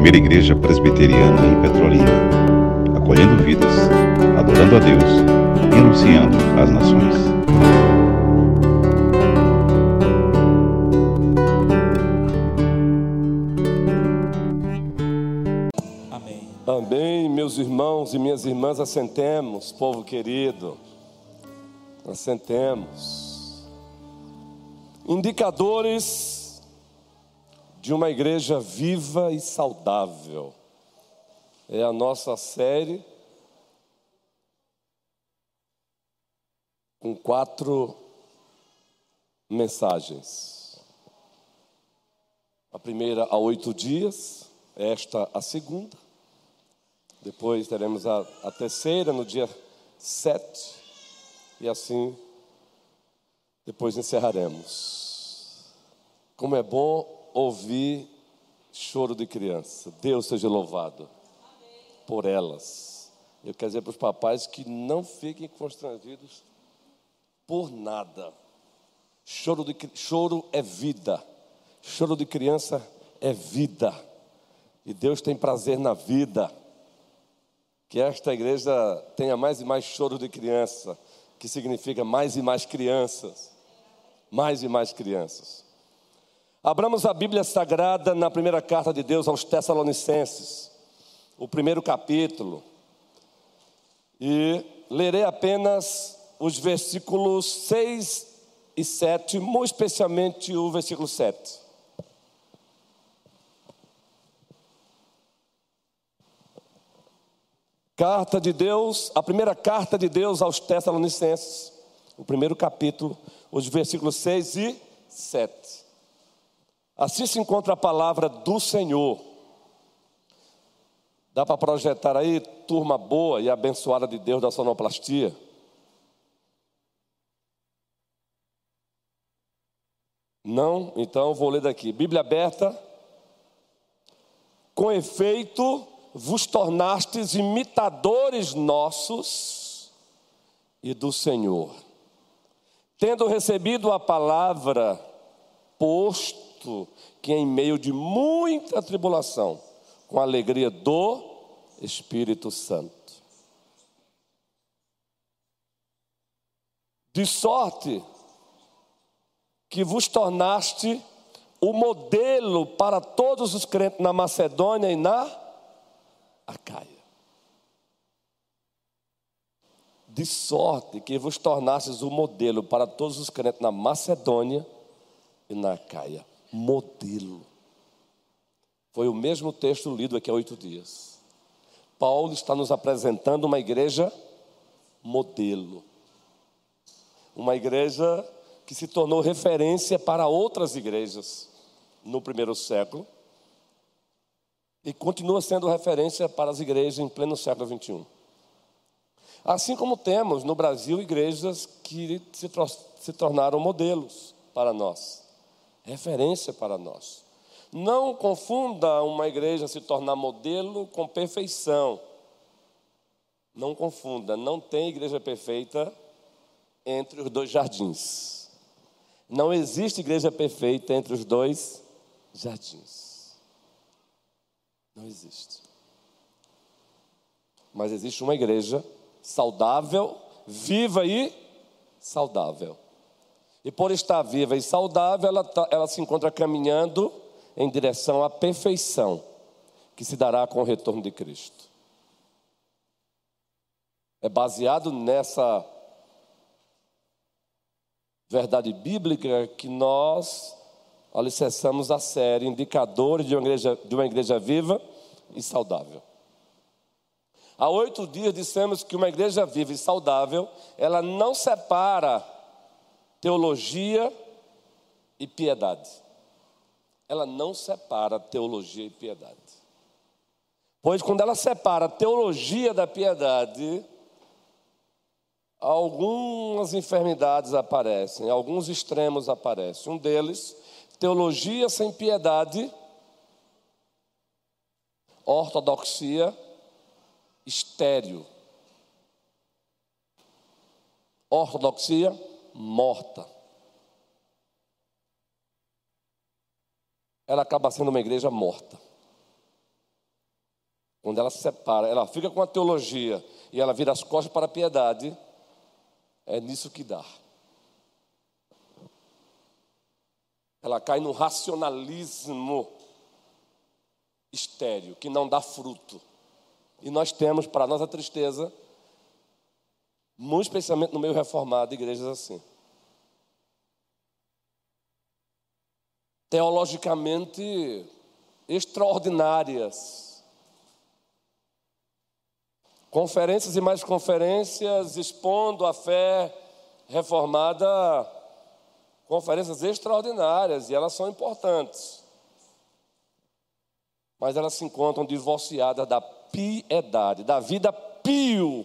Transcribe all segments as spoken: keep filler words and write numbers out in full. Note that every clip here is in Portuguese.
primeira igreja presbiteriana em Petrolina, acolhendo vidas, adorando a Deus e anunciando às nações. Amém. Amém, meus irmãos e minhas irmãs, assentemos, povo querido, assentemos. Indicadores de uma igreja viva e saudável. É a nossa série com quatro mensagens. A primeira há oito dias, esta a segunda. Depois teremos a, a terceira no dia sete. E assim, depois encerraremos. Como é bom ouvir choro de criança. Deus seja louvado por elas. Eu quero dizer para os papais que não fiquem constrangidos por nada. Choro, de, choro é vida. Choro de criança é vida. E Deus tem prazer na vida. Que esta igreja tenha mais e mais choro de criança, que significa mais e mais crianças. Mais e mais crianças. Abramos a Bíblia Sagrada na primeira carta de Deus aos Tessalonicenses, o primeiro capítulo, e lerei apenas os versículos seis e sete, muito especialmente o versículo sete. Carta de Deus, a primeira carta de Deus aos Tessalonicenses, o primeiro capítulo, os versículos seis e sete. Assim se encontra a palavra do Senhor. Dá para projetar aí, turma boa e abençoada de Deus da sonoplastia? Não? Então vou ler daqui. Bíblia aberta. Com efeito, vos tornastes imitadores nossos e do Senhor, tendo recebido a palavra, posto que em meio de muita tribulação, com a alegria do Espírito Santo, de sorte que vos tornaste o modelo para todos os crentes na Macedônia e na Acaia. De sorte que vos tornastes o modelo para todos os crentes na Macedônia e na Acaia. Modelo. Foi o mesmo texto lido aqui há oito dias. Paulo está nos apresentando uma igreja modelo. Uma igreja que se tornou referência para outras igrejas no primeiro século. E continua sendo referência para as igrejas em pleno século vinte e um. Assim como temos no Brasil igrejas que se, se tornaram modelos para nós. Referência para nós. Não confunda uma igreja se tornar modelo com perfeição. Não confunda, não tem igreja perfeita entre os dois jardins. Não existe igreja perfeita entre os dois jardins. Não existe. Mas existe uma igreja saudável, viva e saudável. E por estar viva e saudável, ela, ela se encontra caminhando em direção à perfeição, que se dará com o retorno de Cristo. É baseado nessa verdade bíblica que nós alicerçamos a série Indicadores de uma igreja, de uma igreja viva e saudável. Há oito dias dissemos que uma igreja viva e saudável, ela não separa teologia e piedade. Ela não separa teologia e piedade. Pois quando ela separa a teologia da piedade, algumas enfermidades aparecem, alguns extremos aparecem. Um deles, teologia sem piedade, ortodoxia estéril. Ortodoxia morta. Ela acaba sendo uma igreja morta. quando ela se separa, ela fica com a teologia e ela vira as costas para a piedade, é nisso que dá. Ela cai no racionalismo estéril, que não dá fruto. E nós temos, para nossa tristeza, muito especialmente no meio reformado, igrejas assim. Teologicamente extraordinárias. Conferências e mais conferências expondo a fé reformada, conferências extraordinárias, e elas são importantes. Mas elas se encontram divorciadas da piedade, da vida pio.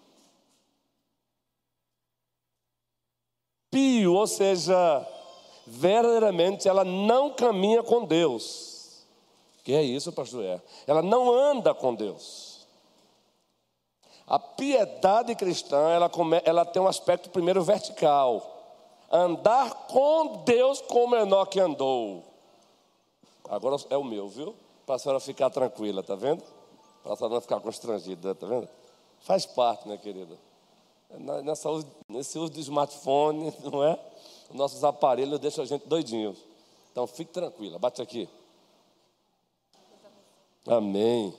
Pio, ou seja, verdadeiramente ela não caminha com Deus. Que é isso, pastor? É. Ela não anda com Deus. A piedade cristã, ela, come, ela tem um aspecto primeiro vertical. Andar com Deus como Enoque andou. Agora é o meu, viu? Para a senhora ficar tranquila, tá vendo? Para a senhora não ficar constrangida, tá vendo? Faz parte, né, querida? Nessa, nesse uso de smartphone, não é? Nossos aparelhos deixam a gente doidinho. Então fique tranquila, bate aqui. Amém.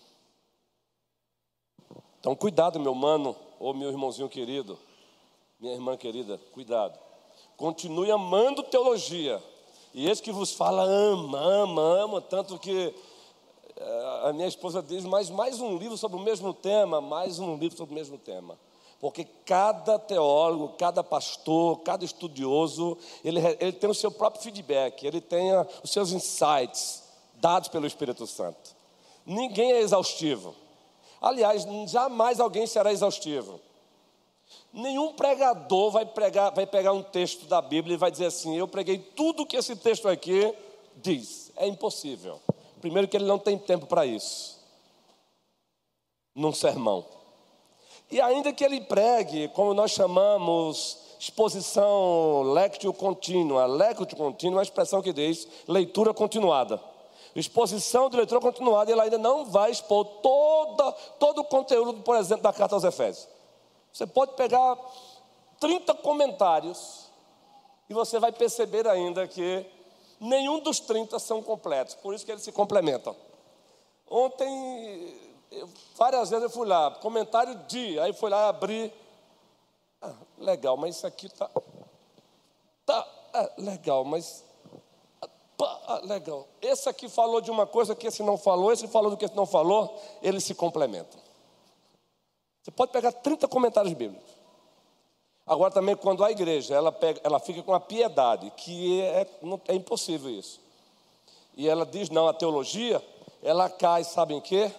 Então cuidado, meu mano, ou meu irmãozinho querido, minha irmã querida, cuidado. Continue amando teologia. E esse que vos fala ama, ama, ama, tanto que a minha esposa diz, mas mais um livro sobre o mesmo tema, mais um livro sobre o mesmo tema. Porque cada teólogo, cada pastor, cada estudioso, ele, ele tem o seu próprio feedback, ele tem a, os seus insights dados pelo Espírito Santo. Ninguém é exaustivo. Aliás, jamais alguém será exaustivo. Nenhum pregador vai, pregar, vai pegar um texto da Bíblia e vai dizer assim, eu preguei tudo que esse texto aqui diz. É impossível. Primeiro que ele não tem tempo para isso. Num sermão. E ainda que ele pregue, como nós chamamos, exposição lectio contínua. Lectio contínua é uma expressão que diz leitura continuada. Exposição de leitura continuada, ele ainda não vai expor toda, todo o conteúdo, por exemplo, da carta aos Efésios. Você pode pegar trinta comentários e você vai perceber ainda que nenhum dos trinta são completos, por isso que eles se complementam. Ontem, eu, várias vezes eu fui lá, comentário de, aí fui lá abrir, ah, legal, mas isso aqui tá, tá ah, legal, mas ah, legal. Esse aqui falou de uma coisa que esse não falou, esse falou do que esse não falou, eles se complementam. Você pode pegar trinta comentários bíblicos. Agora também quando a igreja, ela, pega, ela fica com a piedade, que é, não, é impossível isso. E ela diz não, a teologia, ela cai, sabe em quê?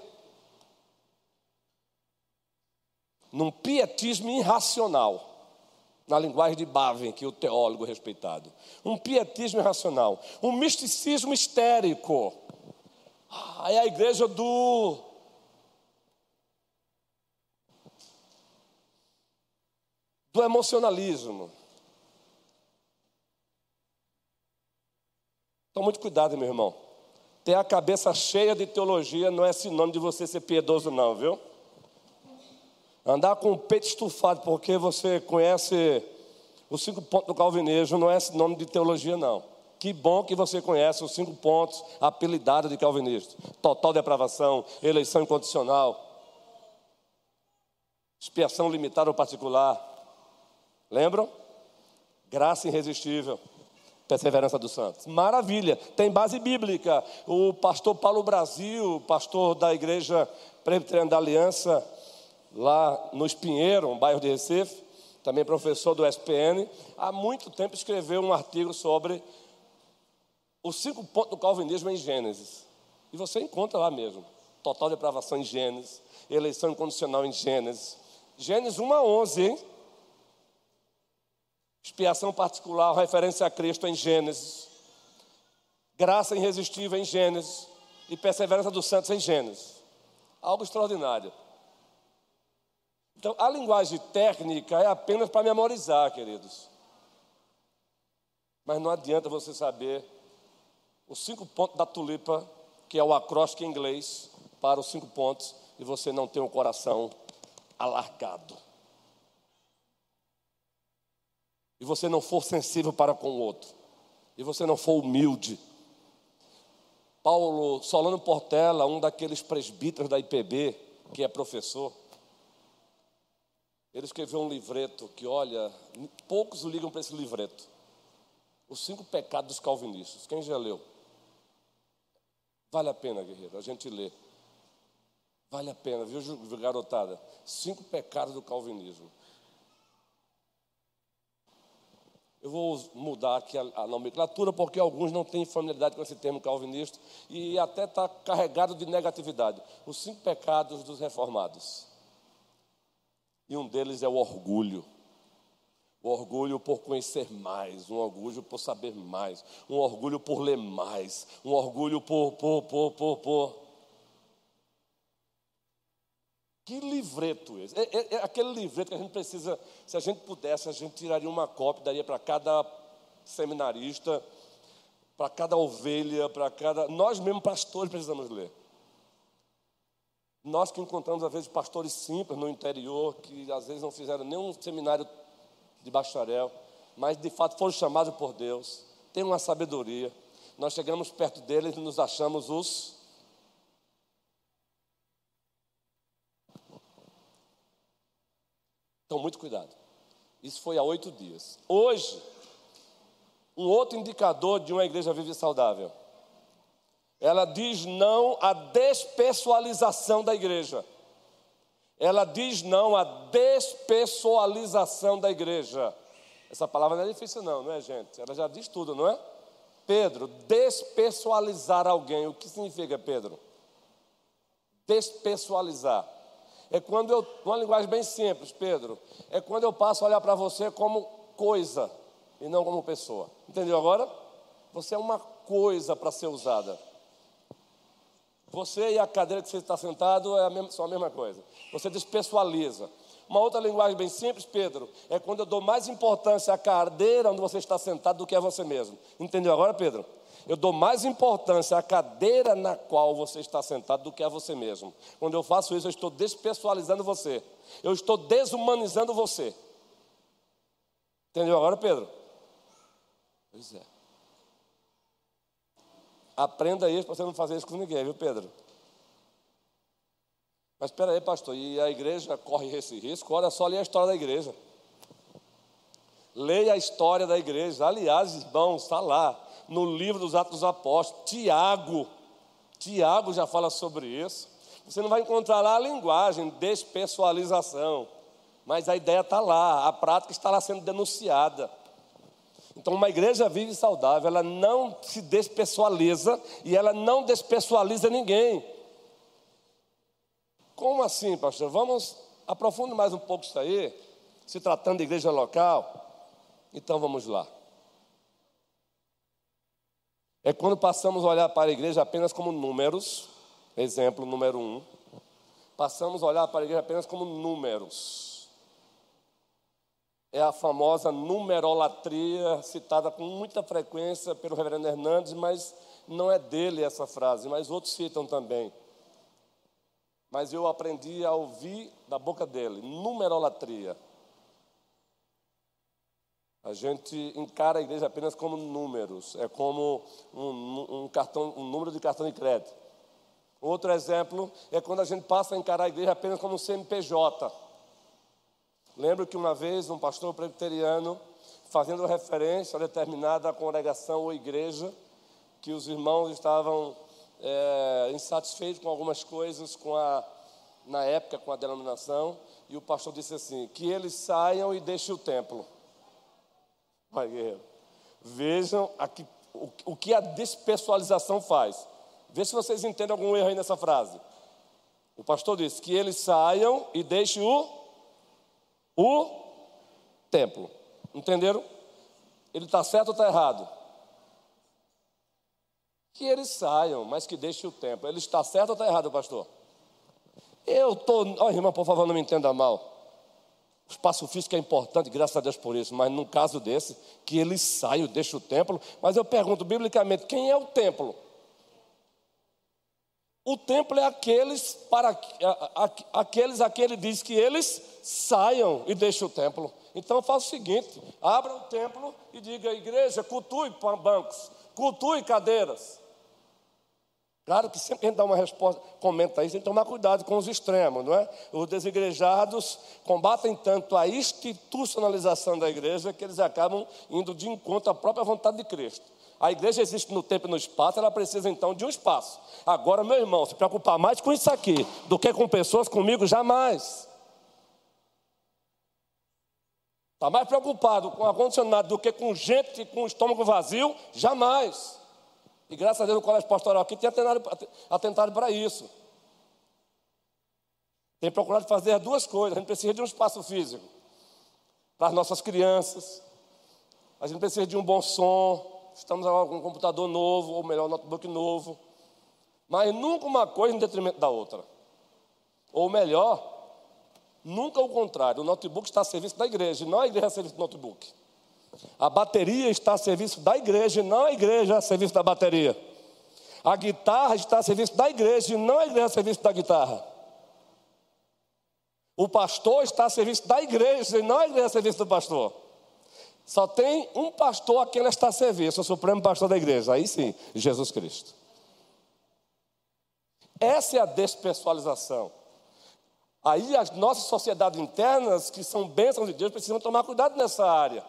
Num pietismo irracional. Na linguagem de Baven, que é o teólogo respeitado. Um pietismo irracional. Um misticismo histérico. Ah, é a igreja do... do emocionalismo. Então, muito cuidado, meu irmão. Ter a cabeça cheia de teologia não é sinônimo de você ser piedoso, não, viu? Andar com o peito estufado porque você conhece os cinco pontos do calvinismo não é sinônimo de teologia, não. Que bom que você conhece os cinco pontos apelidados de calvinista. Total depravação, eleição incondicional, expiação limitada ou particular. Lembram? Graça irresistível, perseverança dos santos. Maravilha, tem base bíblica. O pastor Paulo Brasil, pastor da igreja Presbiteriana da Aliança, lá no Espinheiro, um bairro de Recife, também professor do S P N, há muito tempo escreveu um artigo sobre os cinco pontos do calvinismo em Gênesis. E você encontra lá mesmo. Total depravação em Gênesis, eleição incondicional em Gênesis. Gênesis um a onze, hein? Expiação particular, referência a Cristo em Gênesis. Graça irresistível em Gênesis. E perseverança dos santos em Gênesis. Algo extraordinário. Então, a linguagem técnica é apenas para memorizar, queridos. Mas não adianta você saber os cinco pontos da tulipa, que é o acróstico em inglês, para os cinco pontos e você não tem o coração alargado, e você não for sensível para com o outro, e você não for humilde. Paulo Solano Portela, um daqueles presbíteros da I P B, que é professor, ele escreveu um livreto que, olha, poucos ligam para esse livreto. Os cinco pecados dos calvinistas. Quem já leu? Vale a pena, guerreiro, a gente lê. Vale a pena, viu, garotada? Cinco pecados do calvinismo. Eu vou mudar aqui a, a nomenclatura, porque alguns não têm familiaridade com esse termo calvinista e até está carregado de negatividade. Os cinco pecados dos reformados. E um deles é o orgulho. O orgulho por conhecer mais, um orgulho por saber mais, um orgulho por ler mais, um orgulho por, por, por, por, por. Que livreto esse? É, é, é aquele livreto que a gente precisa, se a gente pudesse, a gente tiraria uma cópia, daria para cada seminarista, para cada ovelha, para cada... Nós mesmos, pastores, precisamos ler. Nós que encontramos, às vezes, pastores simples no interior, que às vezes não fizeram nenhum seminário de bacharel, mas de fato foram chamados por Deus, têm uma sabedoria. Nós chegamos perto deles e nos achamos os... Então, muito cuidado. Isso foi há oito dias. Hoje, um outro indicador de uma igreja viva e saudável. Ela diz não à despessoalização da igreja. Ela diz não à despessoalização da igreja. Essa palavra não é difícil não, não é, gente? Ela já diz tudo, não é? Pedro, despessoalizar alguém. O que significa, Pedro? Despessoalizar. É quando eu, uma linguagem bem simples, Pedro, é quando eu passo a olhar para você como coisa e não como pessoa. Entendeu agora? Você é uma coisa para ser usada. Você e a cadeira que você está sentado é a mesma, são a mesma coisa. Você despessoaliza. Uma outra linguagem bem simples, Pedro, é quando eu dou mais importância à cadeira onde você está sentado do que a você mesmo. Entendeu agora, Pedro? Eu dou mais importância à cadeira na qual você está sentado do que a você mesmo. Quando eu faço isso, eu estou despessoalizando você. Eu estou desumanizando você. Entendeu agora, Pedro? Pois é. Aprenda isso para você não fazer isso com ninguém, viu, Pedro? Mas espera aí, pastor, e a igreja corre esse risco? Olha só, leia a história da igreja. Leia a história da igreja. Aliás, irmãos, está lá, no livro dos Atos dos Apóstolos. Tiago, Tiago já fala sobre isso. Você não vai encontrar lá a linguagem, despessoalização. Mas a ideia está lá, a prática está lá sendo denunciada. Então, uma igreja viva e saudável, ela não se despessoaliza e ela não despessoaliza ninguém. Como assim, pastor? Vamos aprofundar mais um pouco isso aí, se tratando de igreja local. Então, vamos lá. É quando passamos a olhar para a igreja apenas como números. Exemplo número um. Passamos a olhar para a igreja apenas como números. É a famosa numerolatria, citada com muita frequência pelo reverendo Hernandes, mas não é dele essa frase, mas outros citam também. Mas eu aprendi a ouvir da boca dele, numerolatria. A gente encara a igreja apenas como números, é como um, um, cartão, um número de cartão de crédito. Outro exemplo é quando a gente passa a encarar a igreja apenas como um C N P J. Lembro que uma vez um pastor presbiteriano, fazendo referência a determinada congregação ou igreja, que os irmãos estavam é, insatisfeitos com algumas coisas, com a, na época com a denominação, e o pastor disse assim, que eles saiam e deixem o templo. Vai, guerreiro. Vejam aqui, o, o que a despessoalização faz. Vê se vocês entendem algum erro aí nessa frase. O pastor disse que eles saiam e deixem o O templo. Entenderam? Ele está certo ou está errado? Que eles saiam, mas que deixem o templo. Ele está certo ou está errado, pastor? Eu estou... Olha, irmão, por favor, não me entenda mal. O espaço físico é importante, graças a Deus por isso. Mas num caso desse, que eles saiam, deixem o templo. Mas eu pergunto, biblicamente, quem é o templo? O templo é aqueles para a, a, aqueles a que ele diz que eles saiam e deixem o templo. Então faça o seguinte: abra o templo e diga: igreja, cultue bancos, cultue cadeiras. Claro que sempre que a gente dá uma resposta, comenta isso, tem que tomar cuidado com os extremos, não é? Os desigrejados combatem tanto a institucionalização da igreja que eles acabam indo de encontro à própria vontade de Cristo. A igreja existe no tempo e no espaço, ela precisa então de um espaço. Agora, meu irmão, se preocupar mais com isso aqui do que com pessoas, comigo, jamais. Está mais preocupado com ar-condicionado do que com gente com o estômago vazio, jamais. E graças a Deus o colégio pastoral aqui tem atentado, atentado para isso. Tem procurado fazer as duas coisas. A gente precisa de um espaço físico para as nossas crianças. A gente precisa de um bom som. Estamos agora com um computador novo, ou melhor, um notebook novo. Mas nunca uma coisa em detrimento da outra. Ou melhor, nunca o contrário. O notebook está a serviço da igreja, e não a igreja a serviço do notebook. A bateria está a serviço da igreja, e não a igreja a serviço da bateria. A guitarra está a serviço da igreja, e não a igreja a serviço da guitarra. O pastor está a serviço da igreja, e não a igreja a serviço do pastor. Só tem um pastor a quem ela está a serviço, o supremo pastor da igreja. Aí sim, Jesus Cristo. Essa é a despessoalização. Aí as nossas sociedades internas, que são bênçãos de Deus, precisam tomar cuidado nessa área.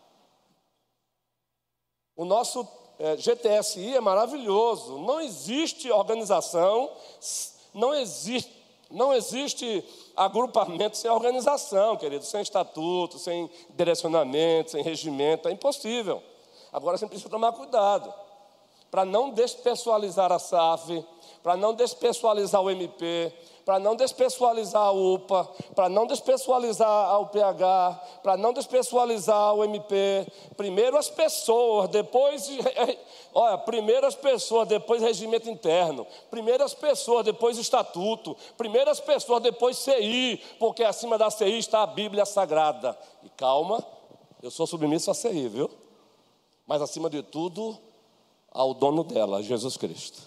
O nosso é, G T S I é maravilhoso. Não existe organização, não existe, não existe agrupamento sem organização, querido, sem estatuto, sem direcionamento, sem regimento, é impossível. Agora você precisa tomar cuidado para não despessoalizar a S A F, para não despessoalizar o M P, para não despessoalizar a U P A, para não despessoalizar a U P H, para não despessoalizar o M P. Primeiro as pessoas, depois, olha, primeiro as pessoas, depois regimento interno. Primeiro as pessoas, depois estatuto. Primeiro as pessoas, depois C I, porque acima da C I está a Bíblia Sagrada. E calma, eu sou submisso à C I, viu? Mas acima de tudo, ao dono dela, Jesus Cristo.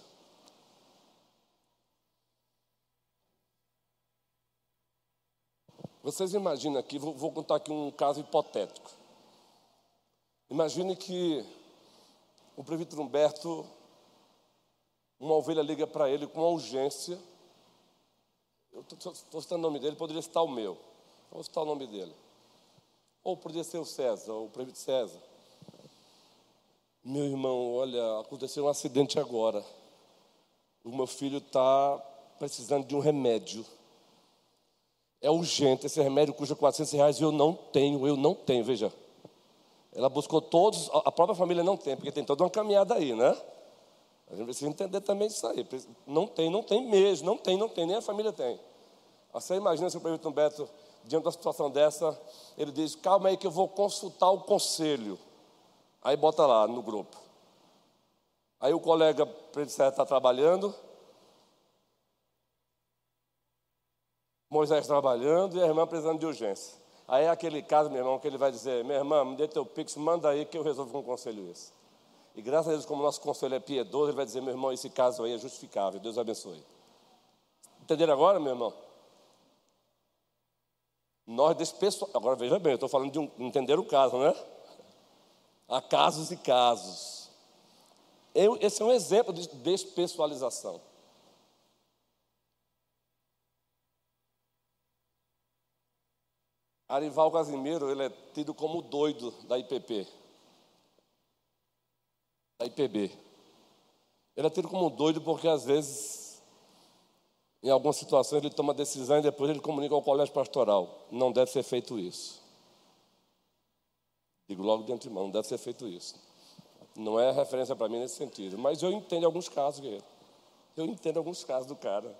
Vocês imaginam aqui, vou, vou contar aqui um caso hipotético. Imagine que o prefeito Humberto, uma ovelha liga para ele com uma urgência. Eu estou citando o nome dele, poderia citar o meu. Vou citar o nome dele. Ou poderia ser o César, o prefeito César. Meu irmão, olha, aconteceu um acidente agora. O meu filho está precisando de um remédio. É urgente, esse remédio custa quatrocentos reais e eu não tenho, eu não tenho, veja. Ela buscou todos, a própria família não tem, porque tem toda uma caminhada aí, né? A gente precisa entender também isso aí. Não tem, não tem mesmo, não tem, não tem, nem a família tem. Você imagina se o prefeito Humberto, diante de uma situação dessa, ele diz: calma aí que eu vou consultar o conselho. Aí bota lá no grupo. Aí o colega está trabalhando, Moisés trabalhando e a irmã precisando de urgência. Aí é aquele caso, meu irmão, que ele vai dizer: minha irmã, me dê teu pix, manda aí que eu resolvo com o conselho isso. E graças a Deus, como o nosso conselho é piedoso, ele vai dizer: meu irmão, esse caso aí é justificável, Deus abençoe. Entenderam agora, meu irmão? Nós despessoalizamos. Agora veja bem, eu estou falando de um, entender o caso, né? Há casos e casos. Eu, esse é um exemplo de despessoalização. Arival Casimiro, ele é tido como o doido da I P P, da I P B. Ele é tido como doido porque, às vezes, em algumas situações, ele toma decisão e depois ele comunica ao colégio pastoral. Não deve ser feito isso. Digo logo de antemão, não deve ser feito isso. Não é referência para mim nesse sentido. Mas eu entendo alguns casos, guerreiro. Eu entendo alguns casos do cara.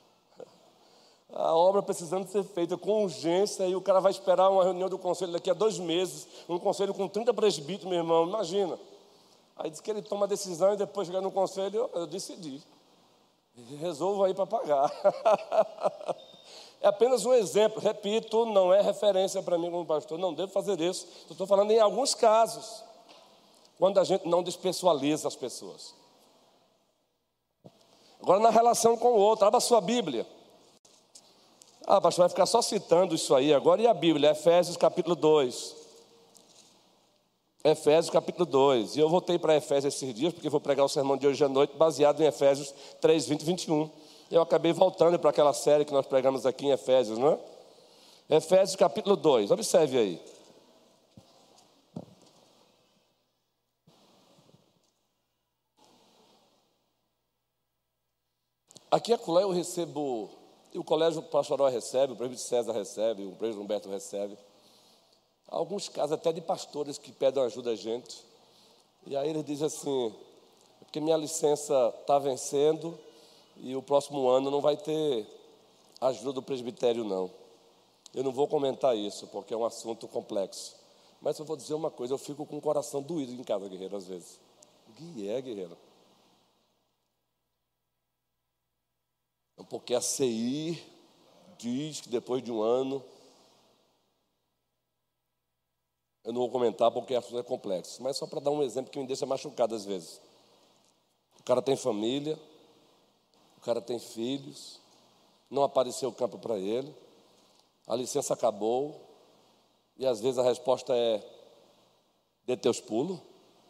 A obra precisando ser feita com urgência e o cara vai esperar uma reunião do conselho daqui a dois meses, um conselho com trinta presbíteros, meu irmão, imagina. Aí diz que ele toma a decisão e depois chega no conselho, eu, eu decidi. Resolvo aí para pagar. É apenas um exemplo, repito, não é referência para mim como pastor, não devo fazer isso. Estou falando em alguns casos, quando a gente não despessoaliza as pessoas. Agora na relação com o outro, abra a sua Bíblia. Ah, pastor, vai ficar só citando isso aí agora. E a Bíblia? Efésios capítulo dois. Efésios capítulo dois. E eu voltei para Efésios esses dias, porque vou pregar o sermão de hoje à noite, baseado em Efésios três, vinte e vinte e um. Eu acabei voltando para aquela série que nós pregamos aqui em Efésios, não é? Efésios capítulo dois. Observe aí. Aqui a Culé eu recebo, e o colégio pastoral recebe, o presbítero César recebe, o presbítero Humberto recebe. Alguns casos até de pastores que pedem ajuda a gente. E aí eles dizem assim, porque minha licença está vencendo e o próximo ano não vai ter ajuda do presbitério não. Eu não vou comentar isso, porque é um assunto complexo. Mas eu vou dizer uma coisa, eu fico com o coração doído em casa, guerreiro, às vezes. Que é, guerreiro? Porque a C I diz que depois de um ano, eu não vou comentar porque o assunto é complexo, mas só para dar um exemplo que me deixa machucado às vezes. O cara tem família, o cara tem filhos, não apareceu o campo para ele, a licença acabou, e às vezes a resposta é: dê teus pulos.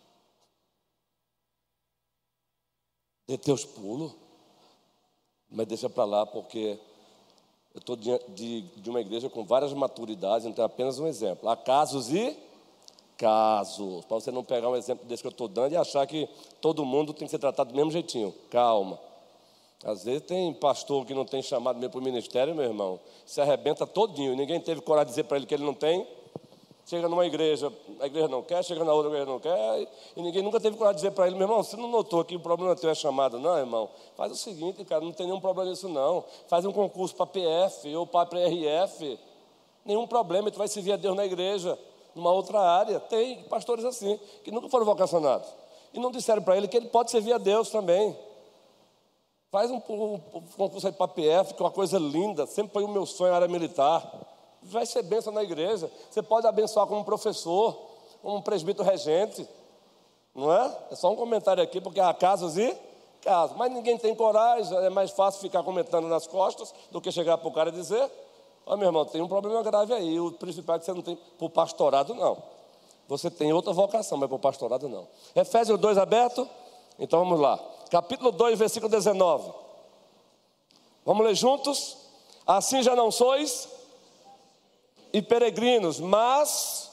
Dê teus pulos. Mas deixa para lá, porque eu estou de, de, de uma igreja com várias maturidades, então é apenas um exemplo. Há casos e casos. Para você não pegar um exemplo desse que eu estou dando e achar que todo mundo tem que ser tratado do mesmo jeitinho. Calma. Às vezes tem pastor que não tem chamado mesmo para o ministério, meu irmão, se arrebenta todinho. Ninguém teve coragem de dizer para ele que ele não tem. Chega numa igreja, a igreja não quer, chega na outra, a igreja não quer, e ninguém nunca teve coragem de dizer para ele: meu irmão, você não notou que o problema teu é chamado? Não, irmão, faz o seguinte, cara, não tem nenhum problema nisso não. Faz um concurso para P F ou para R F, nenhum problema, tu vai servir a Deus na igreja, numa outra área. Tem pastores assim, que nunca foram vocacionados, e não disseram para ele que ele pode servir a Deus também. Faz um, um, um concurso aí para P F, que é uma coisa linda, sempre foi o meu sonho, a área militar. Vai ser bênção na igreja. Você pode abençoar como professor, como presbítero regente, não é? É só um comentário aqui, porque há casos e casos. Mas ninguém tem coragem, é mais fácil ficar comentando nas costas do que chegar para o cara e dizer: ó, meu irmão, tem um problema grave aí. O principal é que você não tem para o pastorado, não. Você tem outra vocação, mas para o pastorado não. Efésios dois aberto? Então vamos lá. Capítulo dois, versículo dezenove. Vamos ler juntos? Assim já não sois e peregrinos, mas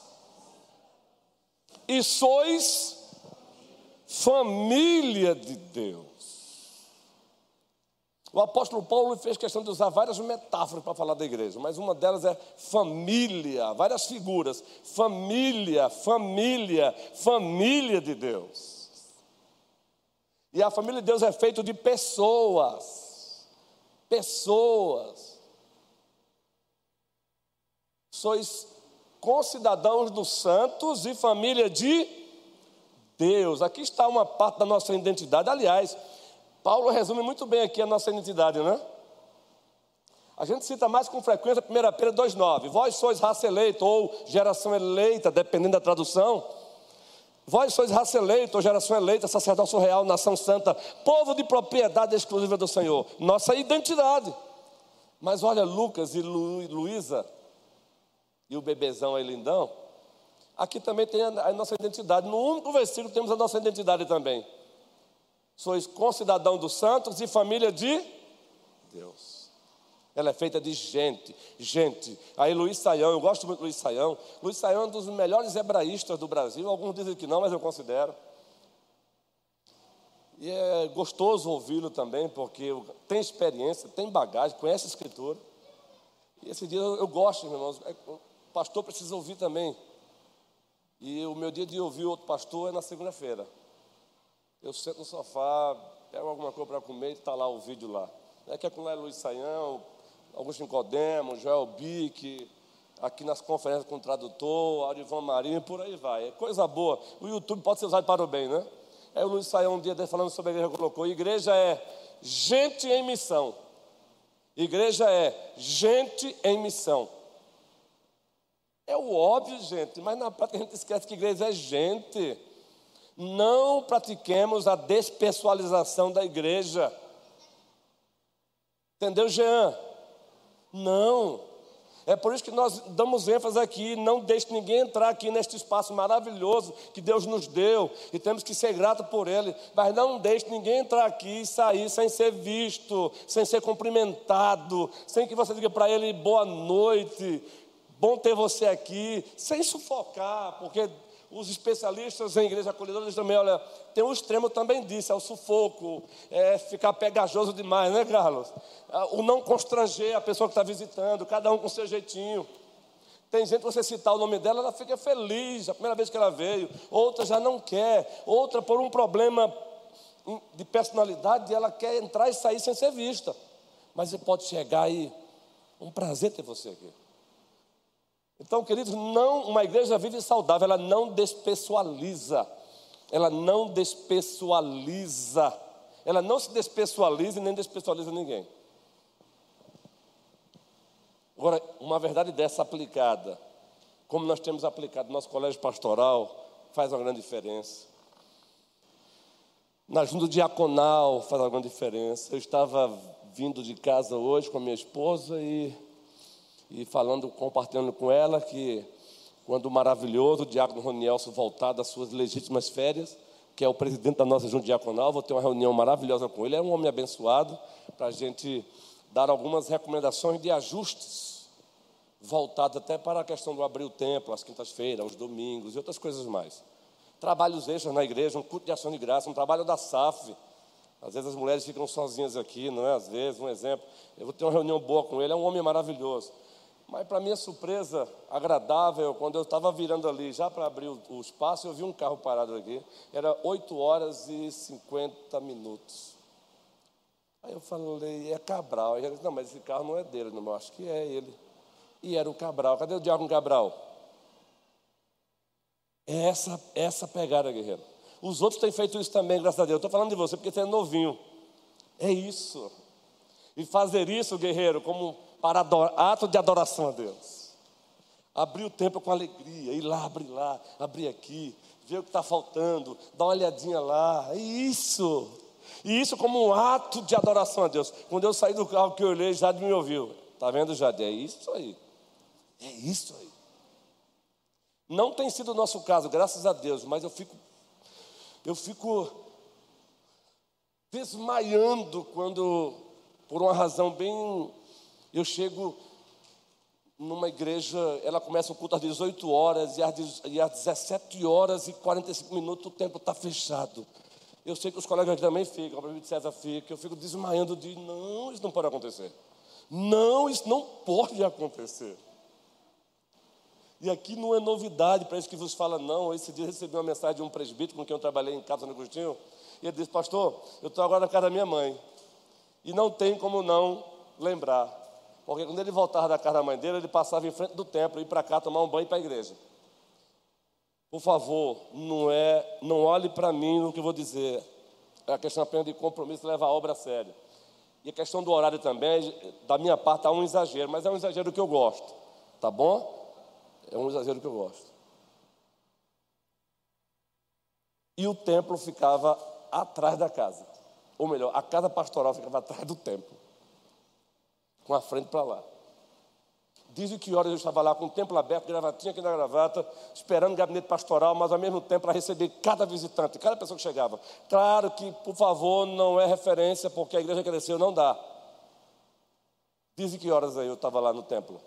e sois família de Deus. O apóstolo Paulo fez questão de usar várias metáforas para falar da igreja, mas uma delas é família, várias figuras. Família, família, família de Deus. E a família de Deus é feita de pessoas. Pessoas. Sois concidadãos dos santos e família de Deus. Aqui está uma parte da nossa identidade. Aliás, Paulo resume muito bem aqui a nossa identidade, né? A gente cita mais com frequência primeira Pedro dois, nove. Vós sois raça eleita ou geração eleita, dependendo da tradução. Vós sois raça eleita ou geração eleita, sacerdócio real, nação santa, povo de propriedade exclusiva do Senhor. Nossa identidade. Mas olha, Lucas e Lu, Luísa e o bebezão aí lindão, aqui também tem a, a nossa identidade. No único versículo temos a nossa identidade também. Sois concidadão dos santos e família de Deus. Ela é feita de gente, gente. Aí Luiz Saião, eu gosto muito do Luiz Saião. Luiz Saião é um dos melhores hebraístas do Brasil. Alguns dizem que não, mas eu considero. E é gostoso ouvi-lo também, porque tem experiência, tem bagagem, conhece a escritura. E esse dia eu, eu gosto, meus irmãos. O pastor precisa ouvir também. E o meu dia de ouvir outro pastor é na segunda-feira. Eu sento no sofá, pego alguma coisa para comer e está lá o vídeo lá. É que é com lá Luiz Saião, Augusto Nicodemo, Joel Bic, aqui nas conferências com o tradutor, Aurivan Marinho, e por aí vai. É coisa boa. O YouTube pode ser usado para o bem, né? Aí o Luiz Saião um dia falando sobre a igreja colocou: igreja é gente em missão. Igreja é gente em missão. É o óbvio, gente, mas na prática a gente esquece que igreja é gente. Não pratiquemos a despessoalização da igreja. Entendeu, Jean? Não. É por isso que nós damos ênfase aqui. Não deixe ninguém entrar aqui neste espaço maravilhoso que Deus nos deu, e temos que ser gratos por ele. Mas não deixe ninguém entrar aqui e sair sem ser visto, sem ser cumprimentado, sem que você diga para ele boa noite, bom ter você aqui, sem sufocar, porque os especialistas em igreja acolhedora também, olha, tem um extremo também disso, é o sufoco, é ficar pegajoso demais, né, Carlos? O não constranger a pessoa que está visitando, cada um com seu jeitinho. Tem gente que você citar o nome dela, ela fica feliz a primeira vez que ela veio, outra já não quer, outra por um problema de personalidade, ela quer entrar e sair sem ser vista. Mas você pode chegar aí, um prazer ter você aqui. Então, queridos, não, uma igreja viva e saudável, ela não despessoaliza, ela não despessoaliza, ela não se despessoaliza e nem despessoaliza ninguém. Agora, uma verdade dessa aplicada, como nós temos aplicado no nosso colégio pastoral, faz uma grande diferença. Na junta diaconal faz uma grande diferença. Eu estava vindo de casa hoje com a minha esposa e... E falando, compartilhando com ela que quando o maravilhoso diácono Ronielson voltar das suas legítimas férias, que é o presidente da nossa junta diaconal, vou ter uma reunião maravilhosa com ele. É um homem abençoado, para a gente dar algumas recomendações de ajustes, voltados até para a questão do abrir o templo, às quintas-feiras, aos domingos e outras coisas mais. Trabalhos extras na igreja, um culto de ação de graça, um trabalho da S A F. Às vezes as mulheres ficam sozinhas aqui, não é? Às vezes, um exemplo. Eu vou ter uma reunião boa com ele, é um homem maravilhoso. Mas, para minha surpresa agradável, quando eu estava virando ali, já para abrir o, o espaço, eu vi um carro parado aqui. Era oito horas e cinquenta minutos. Aí eu falei, é Cabral. Aí ele disse, não, mas esse carro não é dele, não, eu acho que é ele. E era o Cabral. Cadê o diácono Cabral? É essa, essa pegada, guerreiro. Os outros têm feito isso também, graças a Deus. Eu estou falando de você porque você é novinho. É isso. E fazer isso, guerreiro, como para adorar, ato de adoração a Deus. Abrir o templo com alegria, ir lá, abrir lá, abrir aqui, ver o que está faltando, dar uma olhadinha lá. É isso. E isso como um ato de adoração a Deus. Quando eu saí do carro que eu olhei, Jade me ouviu. Está vendo, Jade? É isso aí. É isso aí. Não tem sido o nosso caso, graças a Deus, mas eu fico, eu fico desmaiando quando, por uma razão bem... Eu chego numa igreja, ela começa o culto às dezoito horas, e às dezessete horas e quarenta e cinco minutos o templo está fechado. Eu sei que os colegas também ficam, o prefeito de César fica, eu fico desmaiando de, não, isso não pode acontecer. Não, isso não pode acontecer. E aqui não é novidade para isso que vos fala, não. Esse dia eu recebi uma mensagem de um presbítero com quem eu trabalhei em Casa São Agostinho, e ele disse, pastor, eu estou agora na casa da minha mãe, e não tem como não lembrar. Porque quando ele voltava da casa da mãe dele, ele passava em frente do templo, ir para cá tomar um banho e ir para a igreja. Por favor, não, é, não olhe para mim no que eu vou dizer. É a questão apenas de compromisso, leva a obra a sério. E a questão do horário também, da minha parte, há um exagero, mas é um exagero que eu gosto. Tá bom? É um exagero que eu gosto. E o templo ficava atrás da casa. Ou melhor, a casa pastoral ficava atrás do templo, com a frente para lá. Dizem que horas eu estava lá com o templo aberto, gravatinha aqui na gravata, esperando o gabinete pastoral, mas ao mesmo tempo para receber cada visitante, cada pessoa que chegava. Claro que, por favor, não é referência, porque a igreja cresceu, não dá. Dizem que horas aí eu estava lá no templo.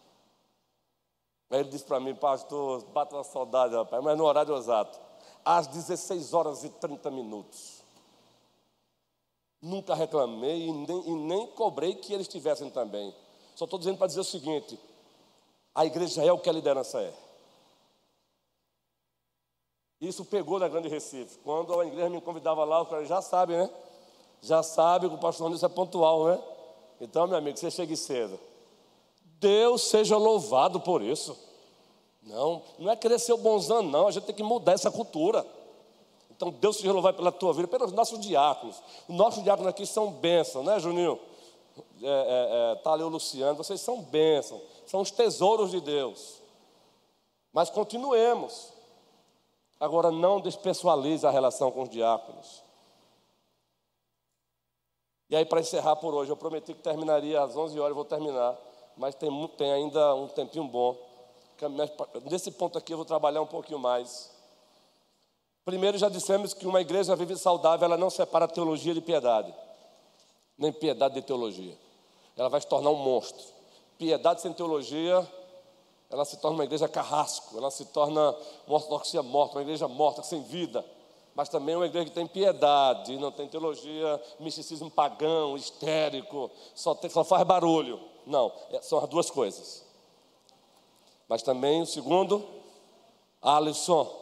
Aí ele disse para mim, pastor, bate uma saudade, rapaz, mas no horário exato, às dezesseis horas e trinta minutos. Nunca reclamei e nem, e nem cobrei que eles tivessem também. Só estou dizendo para dizer o seguinte, a igreja é o que a liderança é. Isso pegou na Grande Recife. Quando a igreja me convidava lá, os caras já sabem, né? Já sabem que o pastor Nilson é pontual, né? Então, meu amigo, você chegue cedo. Deus seja louvado por isso. Não, não é querer ser o bonzão, não. A gente tem que mudar essa cultura. Então, Deus seja louvado pela tua vida, pelos nossos diáconos. Os nossos diáconos aqui são bênçãos, né, Juninho? É, é, é, tá ali o Luciano, vocês são bênçãos, são os tesouros de Deus. Mas continuemos. Agora, não despessoalize a relação com os diáconos. E aí, para encerrar por hoje, eu prometi que terminaria às onze horas, eu vou terminar, mas tem, tem ainda um tempinho bom. Nesse ponto aqui eu vou trabalhar um pouquinho mais. Primeiro, já dissemos que uma igreja vive saudável, ela não separa teologia de piedade, nem piedade de teologia. Ela vai se tornar um monstro. Piedade sem teologia, ela se torna uma igreja carrasco, ela se torna uma ortodoxia morta, uma igreja morta, sem vida. Mas também uma igreja que tem piedade, não tem teologia, misticismo pagão, histérico, só, tem, só faz barulho. Não, são as duas coisas. Mas também o segundo, Alisson,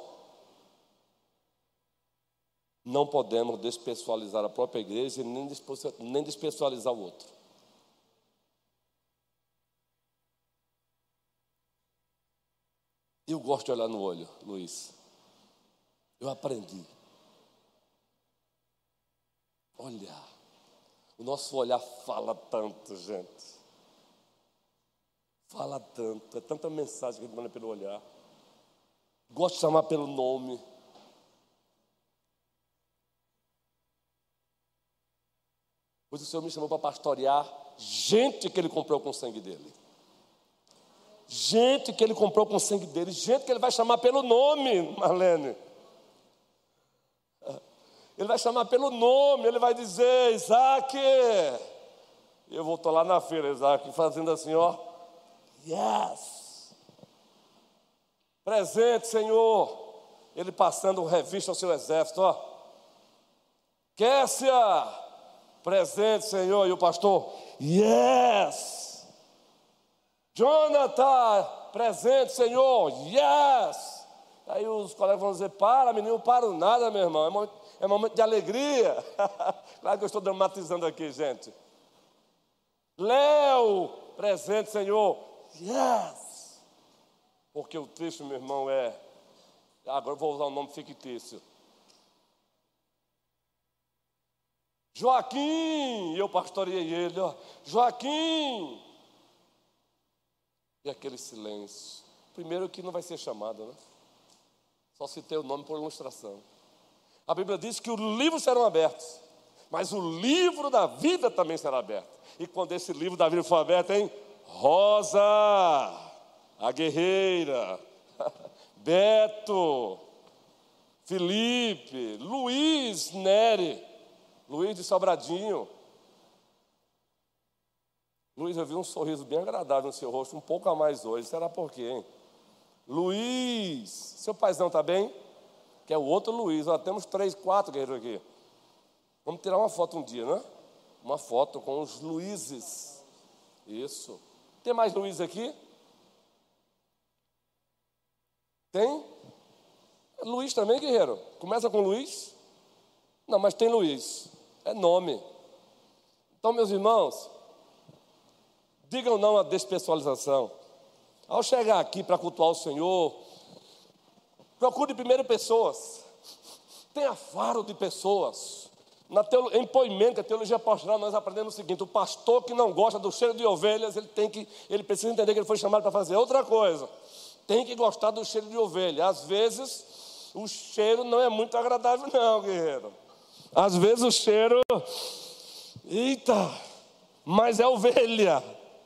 não podemos despessoalizar a própria igreja e nem despessoalizar o outro. Eu gosto de olhar no olho, Luiz. Eu aprendi. Olhar. O nosso olhar fala tanto, gente. Fala tanto. É tanta mensagem que a gente manda pelo olhar. Gosto de chamar pelo nome. Pois o Senhor me chamou para pastorear gente que Ele comprou com o sangue dEle. Gente que Ele comprou com o sangue dEle. Gente que Ele vai chamar pelo nome, Marlene. Ele vai chamar pelo nome, Ele vai dizer, Isaac. Eu vou estar lá na feira, Isaac, fazendo assim, ó. Yes. Presente, Senhor. Ele passando revista ao seu exército, ó. Kessia. Presente, Senhor. E o pastor, yes. Jonathan, presente, Senhor, yes. Aí os colegas vão dizer, para, menino, não paro nada, meu irmão. É momento, é momento de alegria. Claro que eu estou dramatizando aqui, gente. Léo, presente, Senhor, yes. Porque o texto, meu irmão, é... Agora eu vou usar um nome fictício. Joaquim, eu pastoreei ele, ó. Joaquim. E aquele silêncio. Primeiro que não vai ser chamado, né? Só citei o nome por ilustração. A Bíblia diz que os livros serão abertos, mas o livro da vida também será aberto. E quando esse livro da vida for aberto, hein? Rosa, a guerreira, Beto, Felipe, Luiz Nery, Luiz de Sobradinho. Luiz, eu vi um sorriso bem agradável no seu rosto, um pouco a mais hoje. Será por quê, hein? Luiz, seu paizão está bem? Que é o outro Luiz. Ó, temos três, quatro guerreiros aqui. Vamos tirar uma foto um dia, né? Uma foto com os Luizes. Isso. Tem mais Luiz aqui? Tem? Luiz também, guerreiro? Começa com Luiz? Não, mas tem Luiz. É nome. Então, meus irmãos, digam não à despessoalização. Ao chegar aqui para cultuar o Senhor, procure primeiro pessoas. Tenha faro de pessoas. Na teolo... Em poimento, a teologia pastoral, nós aprendemos o seguinte: o pastor que não gosta do cheiro de ovelhas, ele, tem que, ele precisa entender que ele foi chamado para fazer outra coisa. Tem que gostar do cheiro de ovelha. Às vezes, o cheiro não é muito agradável não, guerreiro. Às vezes o cheiro... Eita! Mas é ovelha.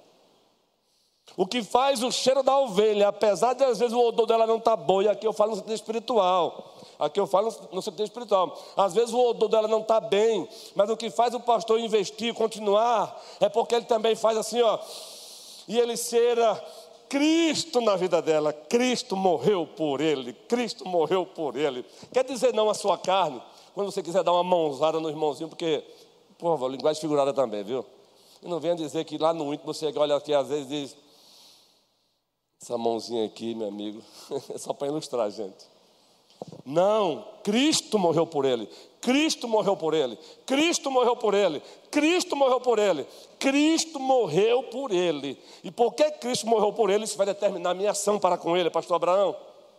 O que faz o cheiro da ovelha, apesar de às vezes o odor dela não estar bom, e aqui eu falo no sentido espiritual, aqui eu falo no sentido espiritual, às vezes o odor dela não está bem, mas o que faz o pastor investir, continuar, é porque ele também faz assim, ó, e ele será Cristo na vida dela. Cristo morreu por ele, Cristo morreu por ele. Quer dizer não à sua carne, quando você quiser dar uma mãozada no irmãozinho, porque, pô, linguagem figurada também, viu? E não venha dizer que lá no íntimo você olha aqui às vezes diz, essa mãozinha aqui, meu amigo, é só para ilustrar, gente. Não, Cristo morreu por ele, Cristo morreu por ele, Cristo morreu por ele, Cristo morreu por ele, Cristo morreu por ele. E porque Cristo morreu por ele, isso vai determinar a minha ação para com ele, pastor Abraão.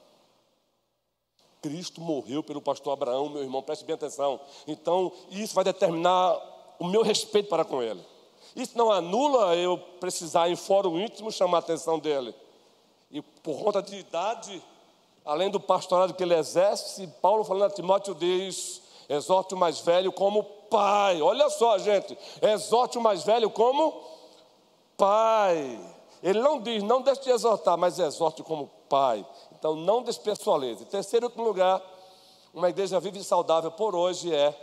Cristo morreu pelo pastor Abraão, meu irmão, preste bem atenção. Então, isso vai determinar o meu respeito para com ele. Isso não anula eu precisar em fórum íntimo chamar a atenção dele. E por conta de idade, além do pastorado que ele exerce, Paulo falando a Timóteo diz, Exorte o mais velho como pai. Olha só, gente. Exorte o mais velho como pai. Ele não diz, não deixe de exortar, mas exorte como pai. Então, não despessoalize. Terceiro e último lugar, uma igreja viva e saudável por hoje é...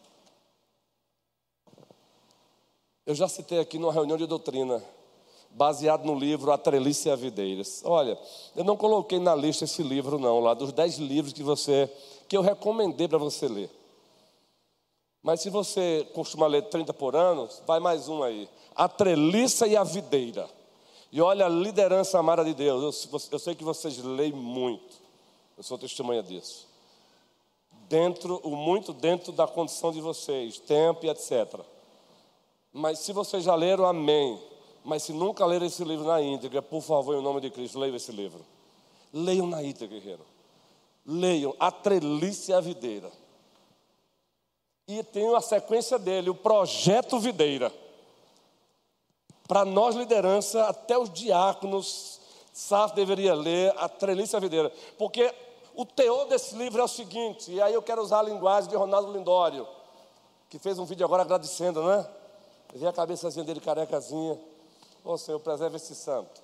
Eu já citei aqui numa reunião de doutrina, baseado no livro A Treliça e a Videiras. Olha, eu não coloquei na lista esse livro não, lá dos dez livros que você, que eu recomendei para você ler. Mas se você costuma ler trinta por ano, vai mais um aí. A Treliça e a Videira. E olha, a liderança amada de Deus, eu, eu sei que vocês leem muito, eu sou testemunha disso. Dentro, o muito dentro da condição de vocês, tempo e etcétera. Mas se vocês já leram, amém. Mas se nunca leram esse livro na íntegra, por favor, em nome de Cristo, leiam esse livro. Leiam na íntegra, guerreiro. Leiam A Treliça e a Videira. E tem a sequência dele, o Projeto Videira. Para nós, liderança, até os diáconos, S A F deveria ler A Treliça e a Videira. Porque o teor desse livro é o seguinte, e aí eu quero usar a linguagem de Ronaldo Lindório, que fez um vídeo agora agradecendo, né? Vi a cabeçazinha dele carecazinha. Ô Senhor, preserva esse santo.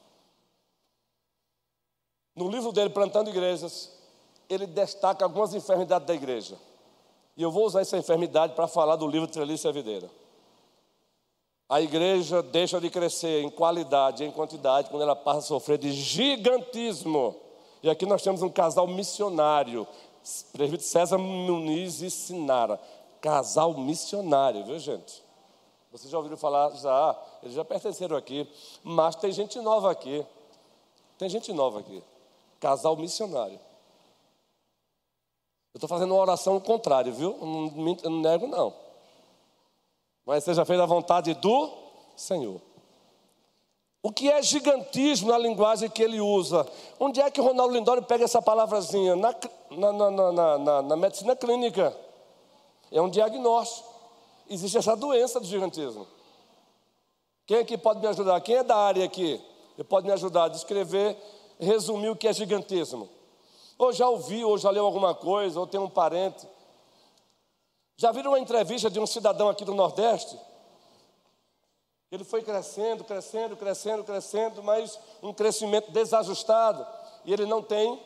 No livro dele, Plantando Igrejas, ele destaca algumas enfermidades da igreja. E eu vou usar essa enfermidade para falar do livro Treliça e a Videira. A igreja deixa de crescer em qualidade e em quantidade quando ela passa a sofrer de gigantismo. E aqui nós temos um casal missionário, presbítero César Muniz e Sinara. Casal missionário, viu, gente? Vocês já ouviram falar? Já, eles já pertenceram aqui. Mas tem gente nova aqui. Tem gente nova aqui. Casal missionário. Eu estou fazendo uma oração contrária, viu? Eu não, eu não nego, não. Mas seja feita a vontade do Senhor. O que é gigantismo na linguagem que ele usa? Onde é que o Ronaldo Lindório pega essa palavrazinha? Na, na, na, na, na, na medicina clínica. É um diagnóstico. Existe essa doença do gigantismo. Quem aqui pode me ajudar? Quem é da área aqui? Ele pode me ajudar a descrever, resumir o que é gigantismo. Ou já ouviu, ou já leu alguma coisa, ou tem um parente. Já viram uma entrevista de um cidadão aqui do Nordeste? Ele foi crescendo, crescendo, crescendo, crescendo, mas um crescimento desajustado. E ele não tem...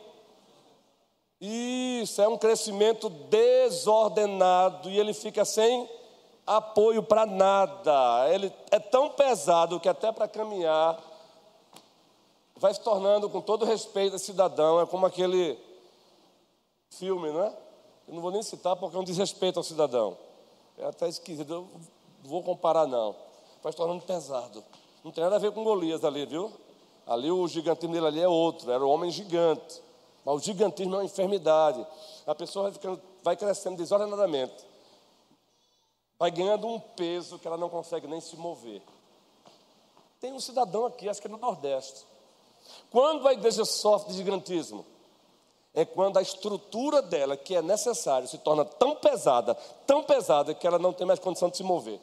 Isso, é um crescimento desordenado. E ele fica sem... apoio para nada. Ele é tão pesado que até para caminhar vai se tornando, com todo respeito a cidadão, é como aquele filme, não é? Eu não vou nem citar porque é um desrespeito ao cidadão. É até esquisito, eu não vou comparar não. Vai se tornando pesado. Não tem nada a ver com Golias ali, viu? Ali o gigantismo dele ali é outro, era o homem gigante. Mas o gigantismo é uma enfermidade. A pessoa vai, ficando, vai crescendo desordenadamente. Vai ganhando um peso que ela não consegue nem se mover. Tem um cidadão aqui, acho que é no Nordeste. Quando a igreja sofre de gigantismo, é quando a estrutura dela, que é necessária, se torna tão pesada, tão pesada, que ela não tem mais condição de se mover.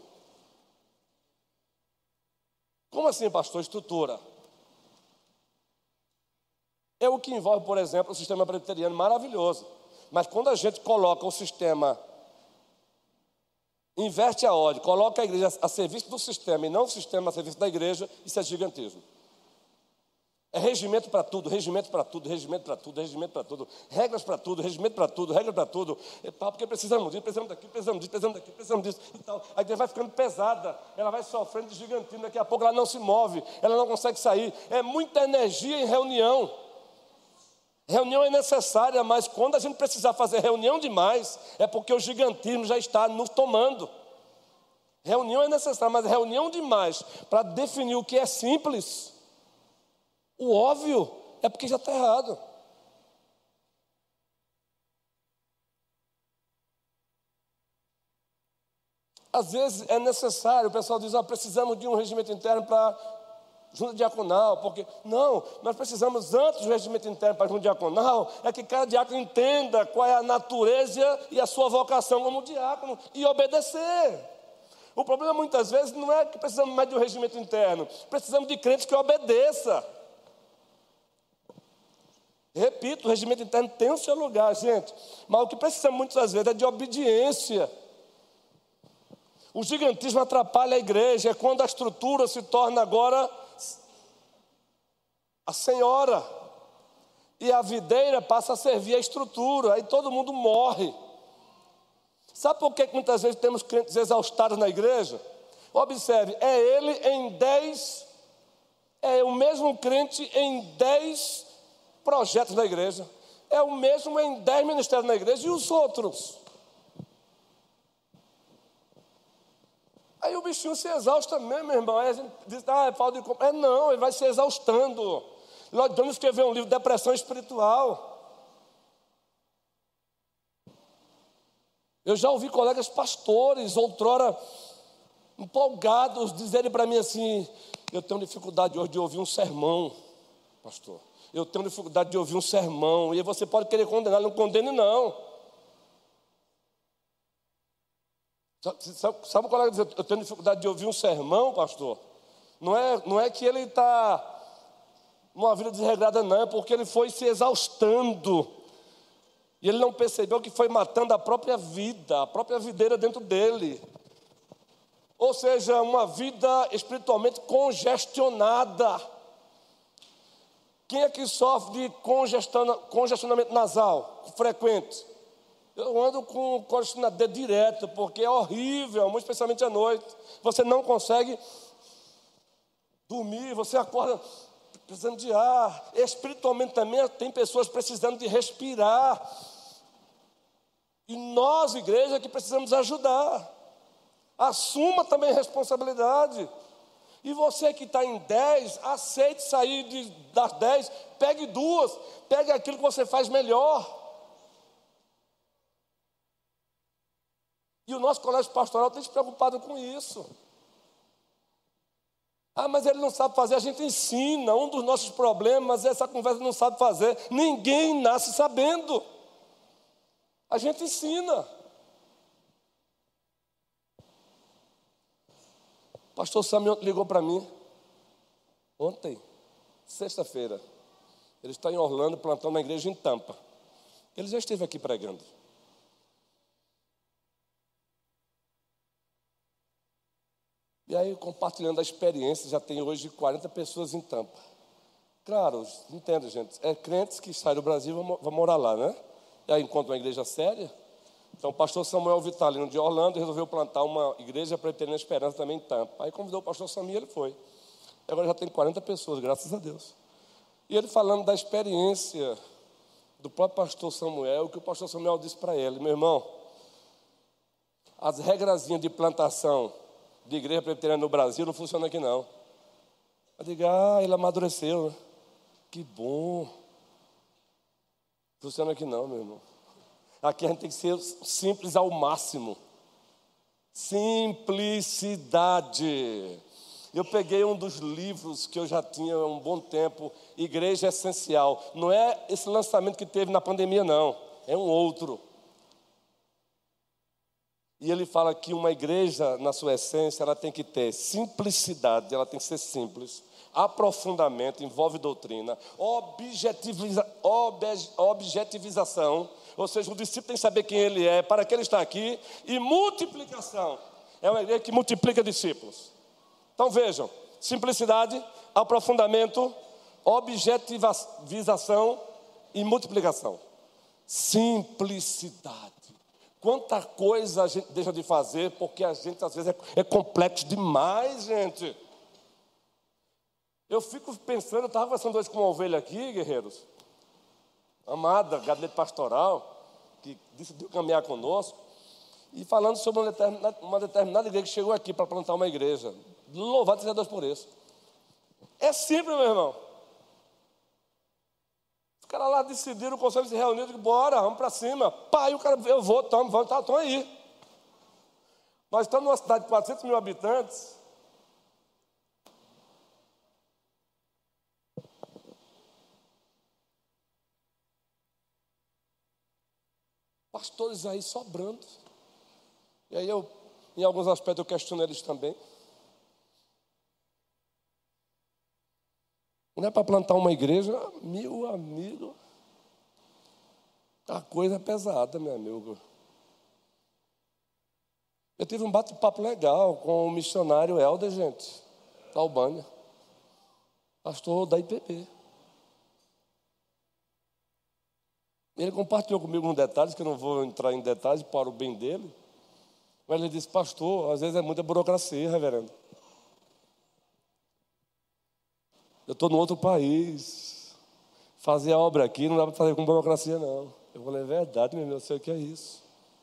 Como assim, pastor? Estrutura. É o que envolve, por exemplo, o sistema presbiteriano maravilhoso. Mas quando a gente coloca o sistema... inverte a ordem, coloca a igreja a serviço do sistema e não o sistema a serviço da igreja, isso é gigantismo. É regimento para tudo, regimento para tudo, regimento para tudo, regimento para tudo, regras para tudo, regimento para tudo, regras para tudo, e tal, porque precisamos disso, precisamos daqui, precisamos disso, precisamos daqui, precisamos disso e tal. A igreja vai ficando pesada, ela vai sofrendo de gigantismo, daqui a pouco ela não se move, ela não consegue sair. É muita energia em reunião. Reunião é necessária, mas quando a gente precisar fazer reunião demais, é porque o gigantismo já está nos tomando. Reunião é necessária, mas reunião demais para definir o que é simples, o óbvio, é porque já está errado. Às vezes é necessário, o pessoal diz, ah, precisamos de um regimento interno para junta diaconal, porque, não, nós precisamos antes do regimento interno para a junta diaconal, é que cada diácono entenda qual é a natureza e a sua vocação como diácono e obedecer. O problema muitas vezes não é que precisamos mais de um regimento interno, precisamos de crentes que obedeçam. Repito, o regimento interno tem o seu lugar, gente. Mas o que precisamos muitas vezes é de obediência. O gigantismo atrapalha a igreja. É quando a estrutura se torna agora a senhora. E a videira passa a servir a estrutura. Aí todo mundo morre. Sabe por que muitas vezes temos crentes exaustados na igreja? Observe, é ele em dez, é o mesmo crente em dez projetos da igreja. É o mesmo em dez ministérios na igreja. E os outros? Aí o bichinho se exausta mesmo, meu irmão. Aí a gente diz, ah, é falta de... É não, ele vai se exaustando. Lloyd Jones escreveu um livro, Depressão Espiritual. Eu já ouvi colegas pastores, outrora empolgados, dizerem para mim assim: eu tenho dificuldade hoje de ouvir um sermão, pastor. Eu tenho dificuldade de ouvir um sermão. E você pode querer condenar, não condene não. Sabe, sabe o colega dizer, eu tenho dificuldade de ouvir um sermão, pastor? Não é, não é que ele está numa vida desregrada, não. É porque ele foi se exaustando. E ele não percebeu que foi matando a própria vida, a própria videira dentro dele. Ou seja, uma vida espiritualmente congestionada. Quem é que sofre de congestionamento nasal frequente? Eu ando com congestionador direto, porque é horrível, muito especialmente à noite. Você não consegue dormir, você acorda precisando de ar. Espiritualmente também tem pessoas precisando de respirar. E nós, igreja, que precisamos ajudar. Assuma também responsabilidade. E você que está em dez, aceite sair de, das dez, pegue duas, pegue aquilo que você faz melhor. E o nosso colégio pastoral tem se preocupado com isso. Ah, mas ele não sabe fazer, a gente ensina. Um dos nossos problemas é essa conversa não sabe fazer. Ninguém nasce sabendo. A gente ensina. O pastor Samuel ligou para mim ontem, sexta-feira. Ele está em Orlando, plantando uma igreja em Tampa. Ele já esteve aqui pregando. E aí, compartilhando a experiência, já tem hoje quarenta pessoas em Tampa. Claro, entenda, gente, é crentes que saem do Brasil e vão, vão morar lá, né? E aí encontram uma igreja séria. Então o pastor Samuel Vitalino de Orlando resolveu plantar uma igreja presbiteriana Esperança também em Tampa. Aí convidou o pastor Samuel e ele foi. E agora já tem quarenta pessoas, graças a Deus. E ele falando da experiência do próprio pastor Samuel, que o pastor Samuel disse para ele: meu irmão, as regrazinhas de plantação de igreja presbiteriana no Brasil não funcionam aqui não. Eu digo, ah, ele amadureceu, né? Que bom. Funciona aqui não, meu irmão. Aqui a gente tem que ser simples ao máximo. Simplicidade. Eu peguei um dos livros que eu já tinha há um bom tempo, Igreja Essencial. Não é esse lançamento que teve na pandemia, não. É um outro. E ele fala que uma igreja, na sua essência, ela tem que ter simplicidade, ela tem que ser simples. Aprofundamento, envolve doutrina. Objetiviza, obje, objetivização, ou seja, o discípulo tem que saber quem ele é, para que ele está aqui. E multiplicação, é uma igreja que multiplica discípulos. Então vejam, simplicidade, aprofundamento, objetivização e multiplicação. Simplicidade. Quanta coisa a gente deixa de fazer, porque a gente às vezes é, é complexo demais, gente. Eu fico pensando, eu estava conversando hoje com uma ovelha aqui, guerreiros, amada, gabinete pastoral, que decidiu caminhar conosco, e falando sobre uma determinada, uma determinada igreja que chegou aqui para plantar uma igreja. Louvado seja Deus por isso. É simples, meu irmão. Os caras lá decidiram, o conselho se reuniu, digo, bora, vamos para cima. Pai, o cara, eu vou, tamo, vamos, tá, estão aí. Nós estamos numa cidade de quatrocentos mil habitantes. Pastores aí sobrando. E aí eu, em alguns aspectos, eu questiono eles também. Não é para plantar uma igreja, meu amigo. A coisa é pesada, meu amigo. Eu tive um bate-papo legal com o missionário Helder, gente, da Albânia, pastor da I P B. Ele compartilhou comigo uns detalhes, que eu não vou entrar em detalhes para o bem dele, mas ele disse: pastor, às vezes é muita burocracia, reverendo. Eu estou em outro país, fazer a obra aqui não dá para fazer com burocracia, não. Eu falei: é verdade, meu irmão, eu sei o que é isso.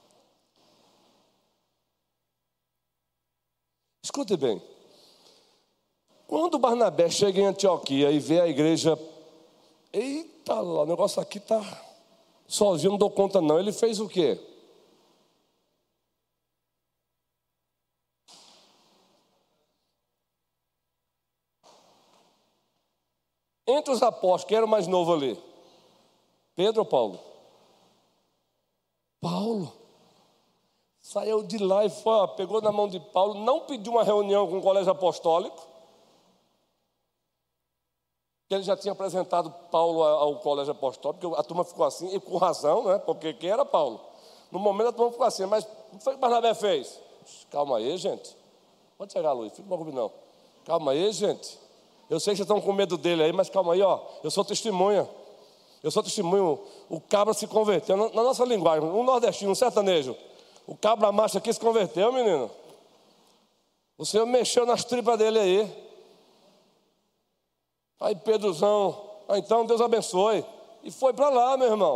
Escute bem, quando Barnabé chega em Antioquia e vê a igreja, eita lá, o negócio aqui está sozinho, não dou conta não. Ele fez o quê? Entre os apóstolos, quem era o mais novo ali? Pedro ou Paulo? Paulo. Saiu de lá e foi, ó, pegou na mão de Paulo, não pediu uma reunião com o colégio apostólico, que ele já tinha apresentado Paulo ao colégio apostólico, porque a turma ficou assim, e com razão, né? Porque quem era Paulo? No momento a turma ficou assim, mas o que foi que Barnabé fez? Calma aí, gente. Pode chegar, Luiz, fica comigo não. Calma aí, gente. Eu sei que vocês estão com medo dele aí, mas calma aí, ó. Eu sou testemunha. Eu sou testemunho. O cabra se converteu. Na nossa linguagem, um nordestino, um sertanejo. O cabra macho aqui se converteu, menino. O Senhor mexeu nas tripas dele aí. Aí Pedrozão, ah, então Deus abençoe. E foi para lá, meu irmão.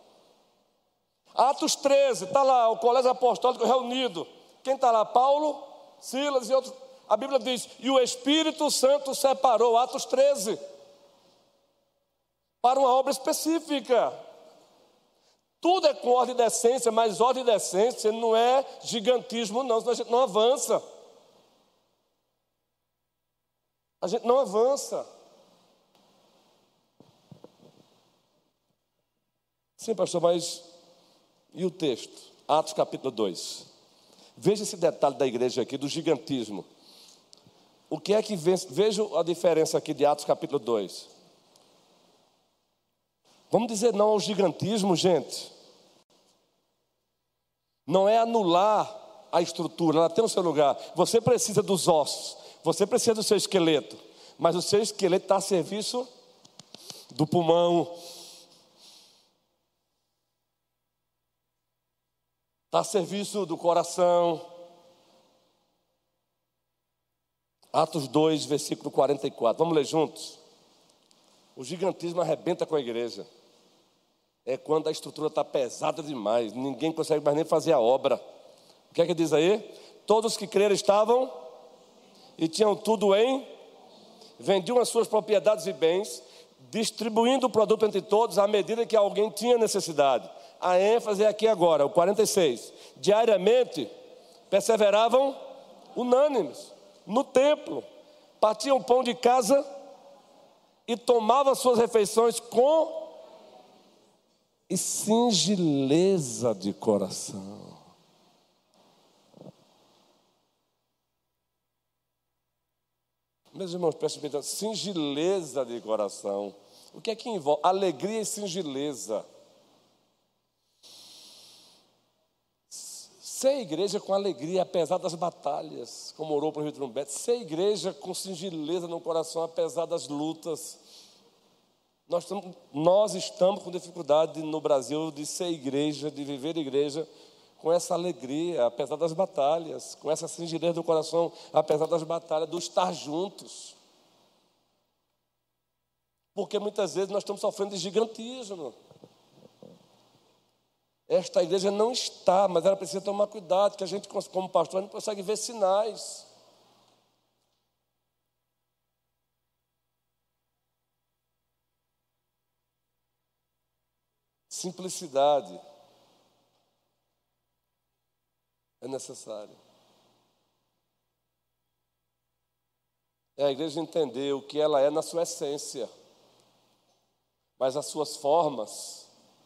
Atos treze, está lá, o colégio apostólico reunido. Quem está lá? Paulo, Silas e outros. A Bíblia diz: e o Espírito Santo separou, Atos treze, para uma obra específica. Tudo é com ordem e decência, mas ordem e decência não é gigantismo, não, senão a gente não avança. A gente não avança. Sim, pastor, mas e o texto? Atos capítulo dois. Veja esse detalhe da igreja aqui, do gigantismo. O que é que vence? Veja a diferença aqui de Atos capítulo dois. Vamos dizer não ao gigantismo, gente. Não é anular a estrutura, ela tem o seu lugar. Você precisa dos ossos, você precisa do seu esqueleto, mas o seu esqueleto está a serviço do pulmão, está a serviço do coração. Atos dois, versículo quarenta e quatro. Vamos ler juntos? O gigantismo arrebenta com a igreja. É quando a estrutura está pesada demais, ninguém consegue mais nem fazer a obra. O que é que diz aí? Todos que creram estavam e tinham tudo em, vendiam as suas propriedades e bens, distribuindo o produto entre todos à medida que alguém tinha necessidade. A ênfase é aqui agora, o quarenta e seis. Diariamente perseveravam unânimes no templo, partiam pão de casa e tomavam suas refeições com e singeleza de coração. Meus irmãos, prestem atenção, singeleza de coração. O que é que envolve? Alegria e singeleza. Ser igreja com alegria, apesar das batalhas, como orou para o Rio de Trombetes. Ser igreja com singeleza no coração, apesar das lutas. Nós estamos, nós estamos com dificuldade no Brasil de ser igreja, de viver igreja com essa alegria, apesar das batalhas, com essa singeleza do coração, apesar das batalhas, do estar juntos. Porque muitas vezes nós estamos sofrendo de gigantismo. Esta igreja não está, mas ela precisa tomar cuidado, que a gente, como pastor, não consegue ver sinais. Simplicidade é necessária. É a igreja entender o que ela é na sua essência, mas as suas formas,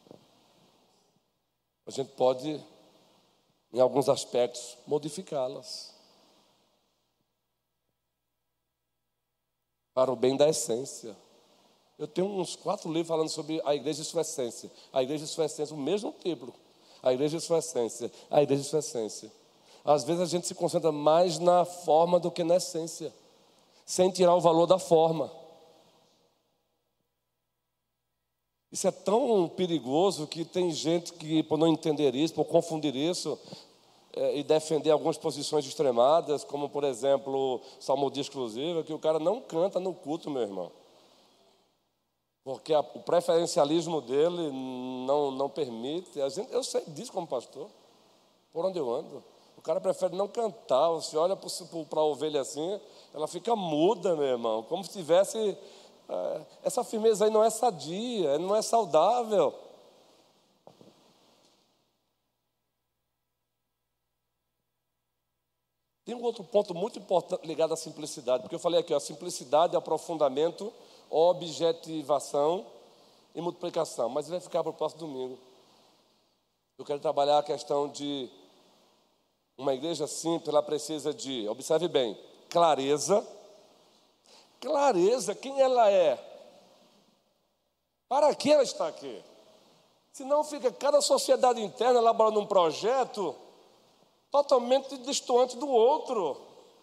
a gente pode, em alguns aspectos, modificá-las para o bem da essência. Eu tenho uns quatro livros falando sobre a igreja e sua essência. A igreja e sua essência, o mesmo título. A igreja e sua essência. A igreja e sua essência. Às vezes a gente se concentra mais na forma do que na essência, sem tirar o valor da forma. Isso é tão perigoso que tem gente que, por não entender isso, por confundir isso, é, e defender algumas posições extremadas, como, por exemplo, salmodia exclusiva, que o cara não canta no culto, meu irmão. Porque a, o preferencialismo dele não, não permite. A gente, eu sei disso como pastor, por onde eu ando. O cara prefere não cantar. Você olha para a ovelha assim, ela fica muda, meu irmão, como se tivesse... É, essa firmeza aí não é sadia, não é saudável. Tem um outro ponto muito importante ligado à simplicidade, porque eu falei aqui, ó, simplicidade, aprofundamento, objetivação e multiplicação, mas vai ficar para o próximo domingo. Eu quero trabalhar a questão de uma igreja simples. Ela precisa de, observe bem, clareza. Clareza, quem ela é? Para que ela está aqui? Senão fica cada sociedade interna elaborando um projeto totalmente distante do outro.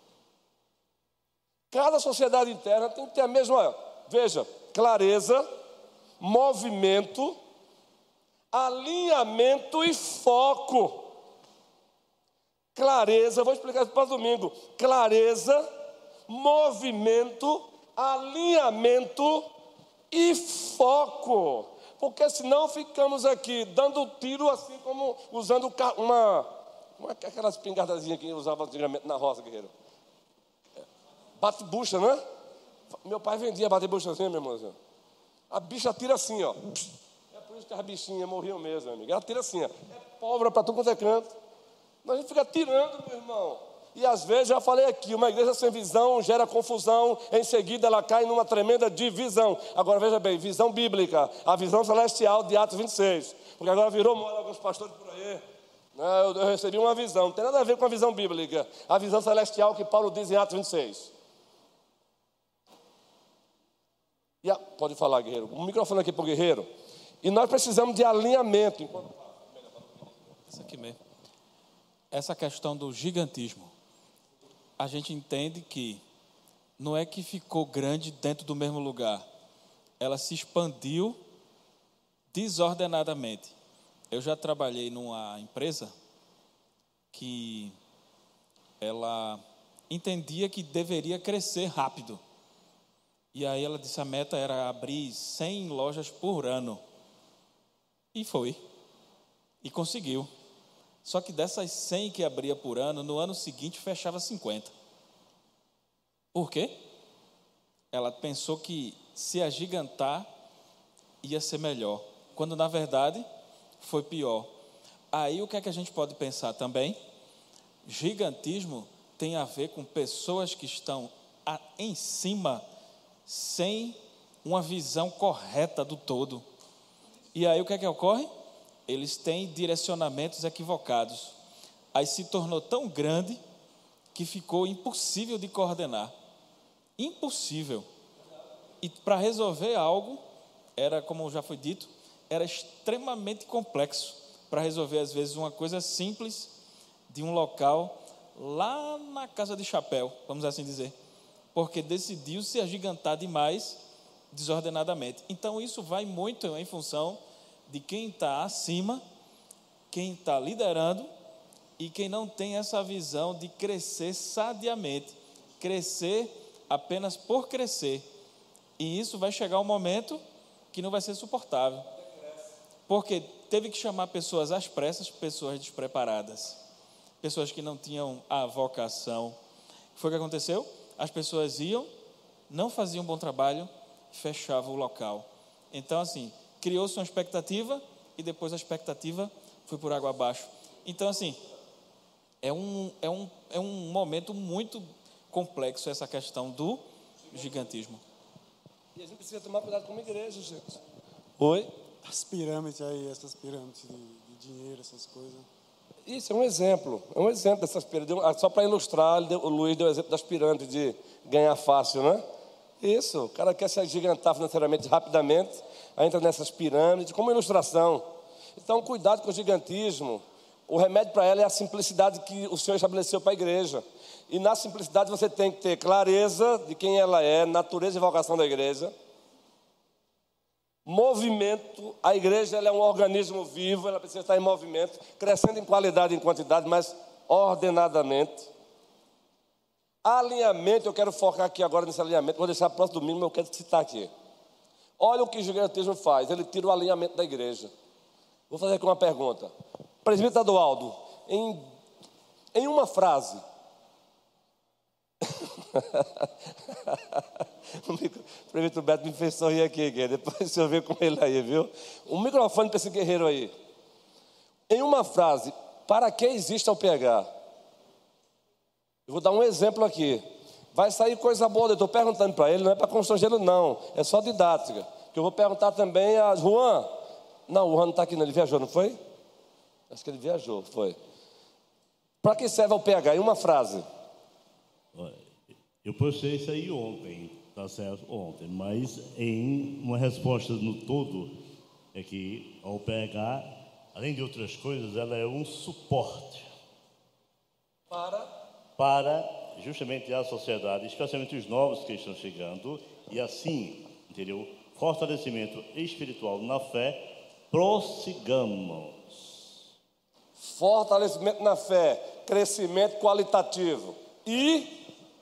Cada sociedade interna tem que ter a mesma, veja, clareza, movimento, alinhamento e foco. Clareza, vou explicar isso para domingo. Clareza, movimento, alinhamento e foco. Porque senão ficamos aqui dando tiro assim como usando uma, uma aquelas pingardazinhas que usava antigamente na roça, guerreiro. Bate-bucha, né? Meu pai vendia bate-buchazinha, meu irmãozinho. A bicha atira assim, ó. É por isso que as bichinhas morriam mesmo, amigo. Ela tira assim, ó. É pólvora para tudo quanto é canto. Mas a gente fica tirando, meu irmão. E às vezes, já falei aqui, uma igreja sem visão gera confusão, em seguida ela cai numa tremenda divisão. Agora veja bem, visão bíblica, a visão celestial de Atos vinte e seis. Porque agora virou moda alguns pastores por aí. Eu, eu recebi uma visão, não tem nada a ver com a visão bíblica. A visão celestial que Paulo diz em Atos vinte e seis. E a, pode falar, guerreiro. O microfone aqui para o guerreiro. E nós precisamos de alinhamento. Isso aqui mesmo. Essa questão do gigantismo. A gente entende que não é que ficou grande dentro do mesmo lugar. Ela se expandiu desordenadamente. Eu já trabalhei numa empresa que ela entendia que deveria crescer rápido. E aí ela disse, a meta era abrir cem lojas por ano. E foi. E conseguiu. Só que dessas cem que abria por ano, no ano seguinte fechava cinquenta. Por quê? Ela pensou que se agigantar ia ser melhor, quando na verdade foi pior. Aí o que é que a gente pode pensar também? Gigantismo tem a ver com pessoas que estão em cima, sem uma visão correta do todo. E aí o que é que ocorre? Eles têm direcionamentos equivocados. Aí se tornou tão grande que ficou impossível de coordenar. Impossível. E para resolver algo, era, como já foi dito, era extremamente complexo. Para resolver, às vezes, uma coisa simples de um local lá na Casa de Chapéu, vamos assim dizer. Porque decidiu se agigantar demais, desordenadamente. Então, isso vai muito em função de quem está acima, quem está liderando e quem não tem essa visão de crescer sadiamente, crescer apenas por crescer. E isso vai chegar um momento que não vai ser suportável, porque teve que chamar pessoas às pressas, pessoas despreparadas, pessoas que não tinham a vocação. Foi o que aconteceu? As pessoas iam, não faziam um bom trabalho, fechavam o local. Então, assim, criou-se uma expectativa e depois a expectativa foi por água abaixo. Então, assim, é um, é um, é um momento muito complexo essa questão do gigantismo. E a gente precisa tomar cuidado como igreja, gente. Oi? As pirâmides aí, essas pirâmides de, de dinheiro, essas coisas. Isso é um exemplo, é um exemplo dessas pirâmides. Só para ilustrar, o Luiz deu o exemplo das pirâmides de ganhar fácil, né? Isso, o cara quer se agigantar financeiramente rapidamente, aí entra nessas pirâmides, como ilustração. Então, cuidado com o gigantismo. O remédio para ela é a simplicidade que o Senhor estabeleceu para a igreja. E na simplicidade você tem que ter clareza de quem ela é, natureza e vocação da igreja. Movimento, a igreja ela é um organismo vivo, ela precisa estar em movimento, crescendo em qualidade e em quantidade, mas ordenadamente. Alinhamento, eu quero focar aqui agora nesse alinhamento, vou deixar para o próximo domingo, mas eu quero citar aqui. Olha o que o gigantismo faz, ele tira o alinhamento da igreja. Vou fazer aqui uma pergunta. Presbítero Adualdo, em, em uma frase, o presbítero Beto me fez sorrir aqui, depois o senhor vê com ele aí, viu? Um microfone para esse guerreiro aí. Em uma frase, para que existe ao P H? Eu vou dar um exemplo aqui. Vai sair coisa boa, eu estou perguntando para ele, não é para constrangê-lo não, é só didática. Que eu vou perguntar também a Juan. Não, o Juan não está aqui não, ele viajou, não foi? Acho que ele viajou, foi. Para que serve ao P H? Em uma frase. Eu postei isso aí ontem, tá certo? Ontem, mas em uma resposta no todo, é que a O P H, além de outras coisas, ela é um suporte Para? Para justamente a sociedade, especialmente os novos que estão chegando, e assim, entendeu? Fortalecimento espiritual na fé, prossigamos. Fortalecimento na fé, crescimento qualitativo e...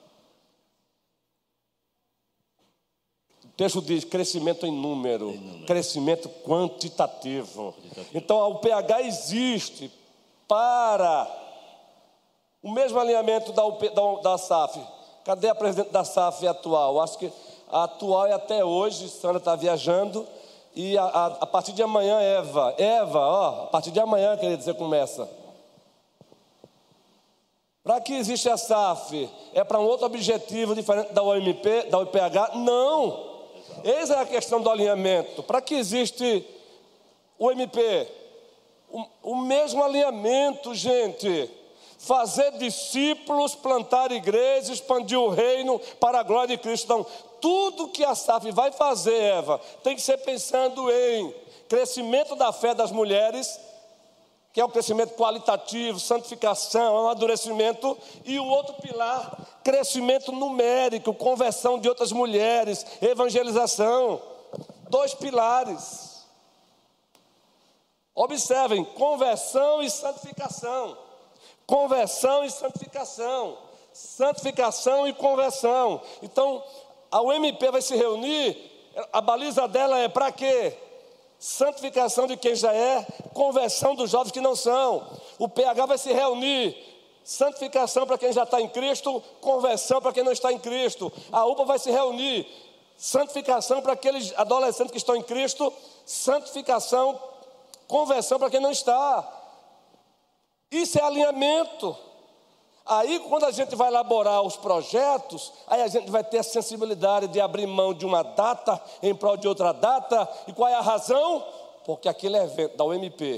O texto diz crescimento em número, em número. Crescimento quantitativo. quantitativo. Então, o P H existe para o mesmo alinhamento da, da, da S A F. Cadê a presidente da S A F atual? Acho que a atual é até hoje, Sandra está viajando, e a, a, a partir de amanhã, Eva. Eva, ó, a partir de amanhã, quer dizer, começa. Para que existe a S A F? É para um outro objetivo diferente da O M P, da O P H? Não. Eis é a questão do alinhamento. Para que existe o M P? O, o mesmo alinhamento, gente. Fazer discípulos, plantar igreja, expandir o reino para a glória de Cristo. Então, tudo que a S A F vai fazer, Eva, tem que ser pensando em crescimento da fé das mulheres, que é o crescimento qualitativo, santificação, amadurecimento, e o outro pilar, crescimento numérico, conversão de outras mulheres, evangelização. Dois pilares. Observem, conversão e santificação. Conversão e santificação. Santificação e conversão. Então, a U M P vai se reunir, a baliza dela é para quê? Santificação de quem já é, conversão dos jovens que não são. O P H vai se reunir, santificação para quem já está em Cristo, conversão para quem não está em Cristo. A U P A vai se reunir, santificação para aqueles adolescentes que estão em Cristo, santificação, conversão para quem não está. Isso é alinhamento. Aí, quando a gente vai elaborar os projetos, aí a gente vai ter a sensibilidade de abrir mão de uma data em prol de outra data. E qual é a razão? Porque aquele evento da U M P,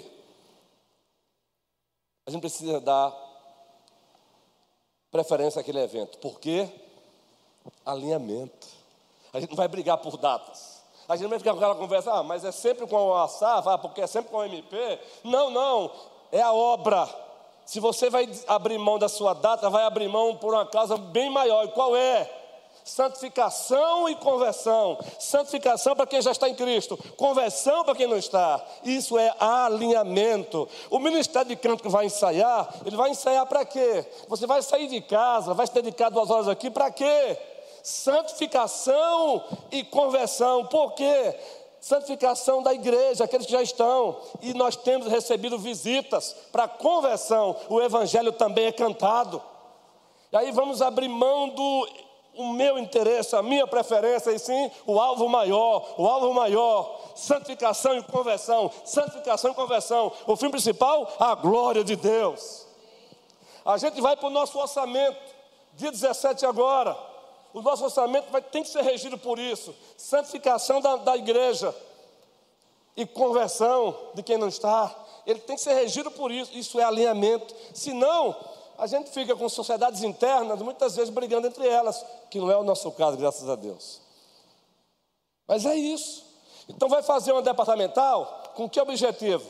a gente precisa dar preferência àquele evento. Por quê? Alinhamento. A gente não vai brigar por datas. A gente não vai ficar com aquela conversa, ah, mas é sempre com a S A F, ah, porque é sempre com a U M P. Não, não, é a obra. Se você vai abrir mão da sua data, vai abrir mão por uma causa bem maior. E qual é? Santificação e conversão. Santificação para quem já está em Cristo. Conversão para quem não está. Isso é alinhamento. O ministério de canto que vai ensaiar, ele vai ensaiar para quê? Você vai sair de casa, vai se dedicar duas horas aqui, para quê? Santificação e conversão. Por quê? Santificação da igreja, aqueles que já estão. E nós temos recebido visitas para conversão. O evangelho também é cantado. E aí vamos abrir mão do o meu interesse, a minha preferência, e sim o alvo maior. O alvo maior, santificação e conversão. Santificação e conversão. O fim principal, a glória de Deus. A gente vai para o nosso orçamento, dia dezessete agora. O nosso orçamento vai, tem que ser regido por isso. Santificação da, da igreja e conversão de quem não está. Ele tem que ser regido por isso. Isso é alinhamento. Senão, a gente fica com sociedades internas, muitas vezes brigando entre elas, que não é o nosso caso, graças a Deus. Mas é isso. Então vai fazer uma departamental com que objetivo?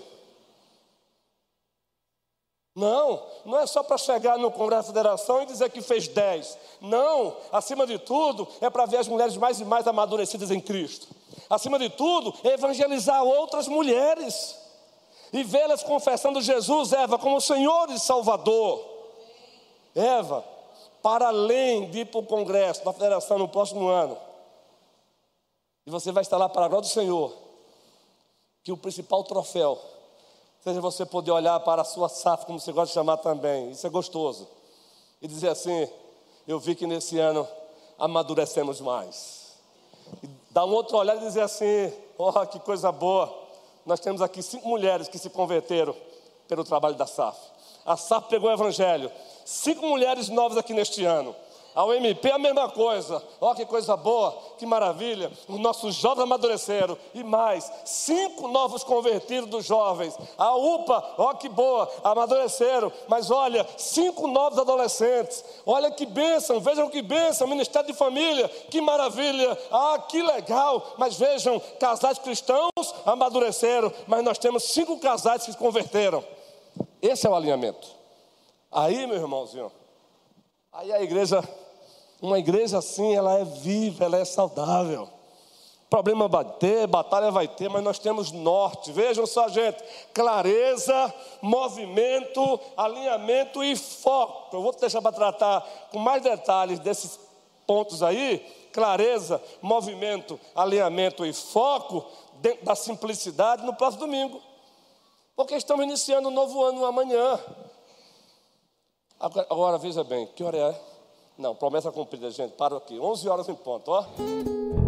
Não, não é só para chegar no Congresso da Federação e dizer que fez dez. Não, acima de tudo, é para ver as mulheres mais e mais amadurecidas em Cristo. Acima de tudo, é evangelizar outras mulheres e vê-las confessando Jesus, Eva, como Senhor e Salvador. Eva, para além de ir para o Congresso da Federação no próximo ano, e você vai estar lá para a glória do Senhor, que o principal troféu seja você poder olhar para a sua S A F, como você gosta de chamar também, isso é gostoso, e dizer assim: eu vi que nesse ano amadurecemos mais. E dar um outro olhar e dizer assim: oh, que coisa boa, nós temos aqui cinco mulheres que se converteram pelo trabalho da S A F. A S A F pegou o evangelho, cinco mulheres novas aqui neste ano. A U M P a mesma coisa. Ó, que coisa boa, que maravilha. Os nossos jovens amadureceram. E mais, cinco novos convertidos dos jovens. A U P A, ó que boa, amadureceram. Mas olha, cinco novos adolescentes. Olha que bênção, vejam que bênção. Ministério de Família, que maravilha. Ah, que legal. Mas vejam, casais cristãos amadureceram. Mas nós temos cinco casais que se converteram. Esse é o alinhamento. Aí, meu irmãozinho, aí a igreja... Uma igreja assim, ela é viva, ela é saudável. Problema vai ter, batalha vai ter, mas nós temos norte. Vejam só, gente, clareza, movimento, alinhamento e foco. Eu vou deixar para tratar com mais detalhes desses pontos aí. Clareza, movimento, alinhamento e foco, dentro da simplicidade, no próximo domingo. Porque estamos iniciando um novo ano amanhã. Agora, agora veja bem, que hora é? Não, promessa cumprida, gente, para aqui, onze horas em ponto, ó.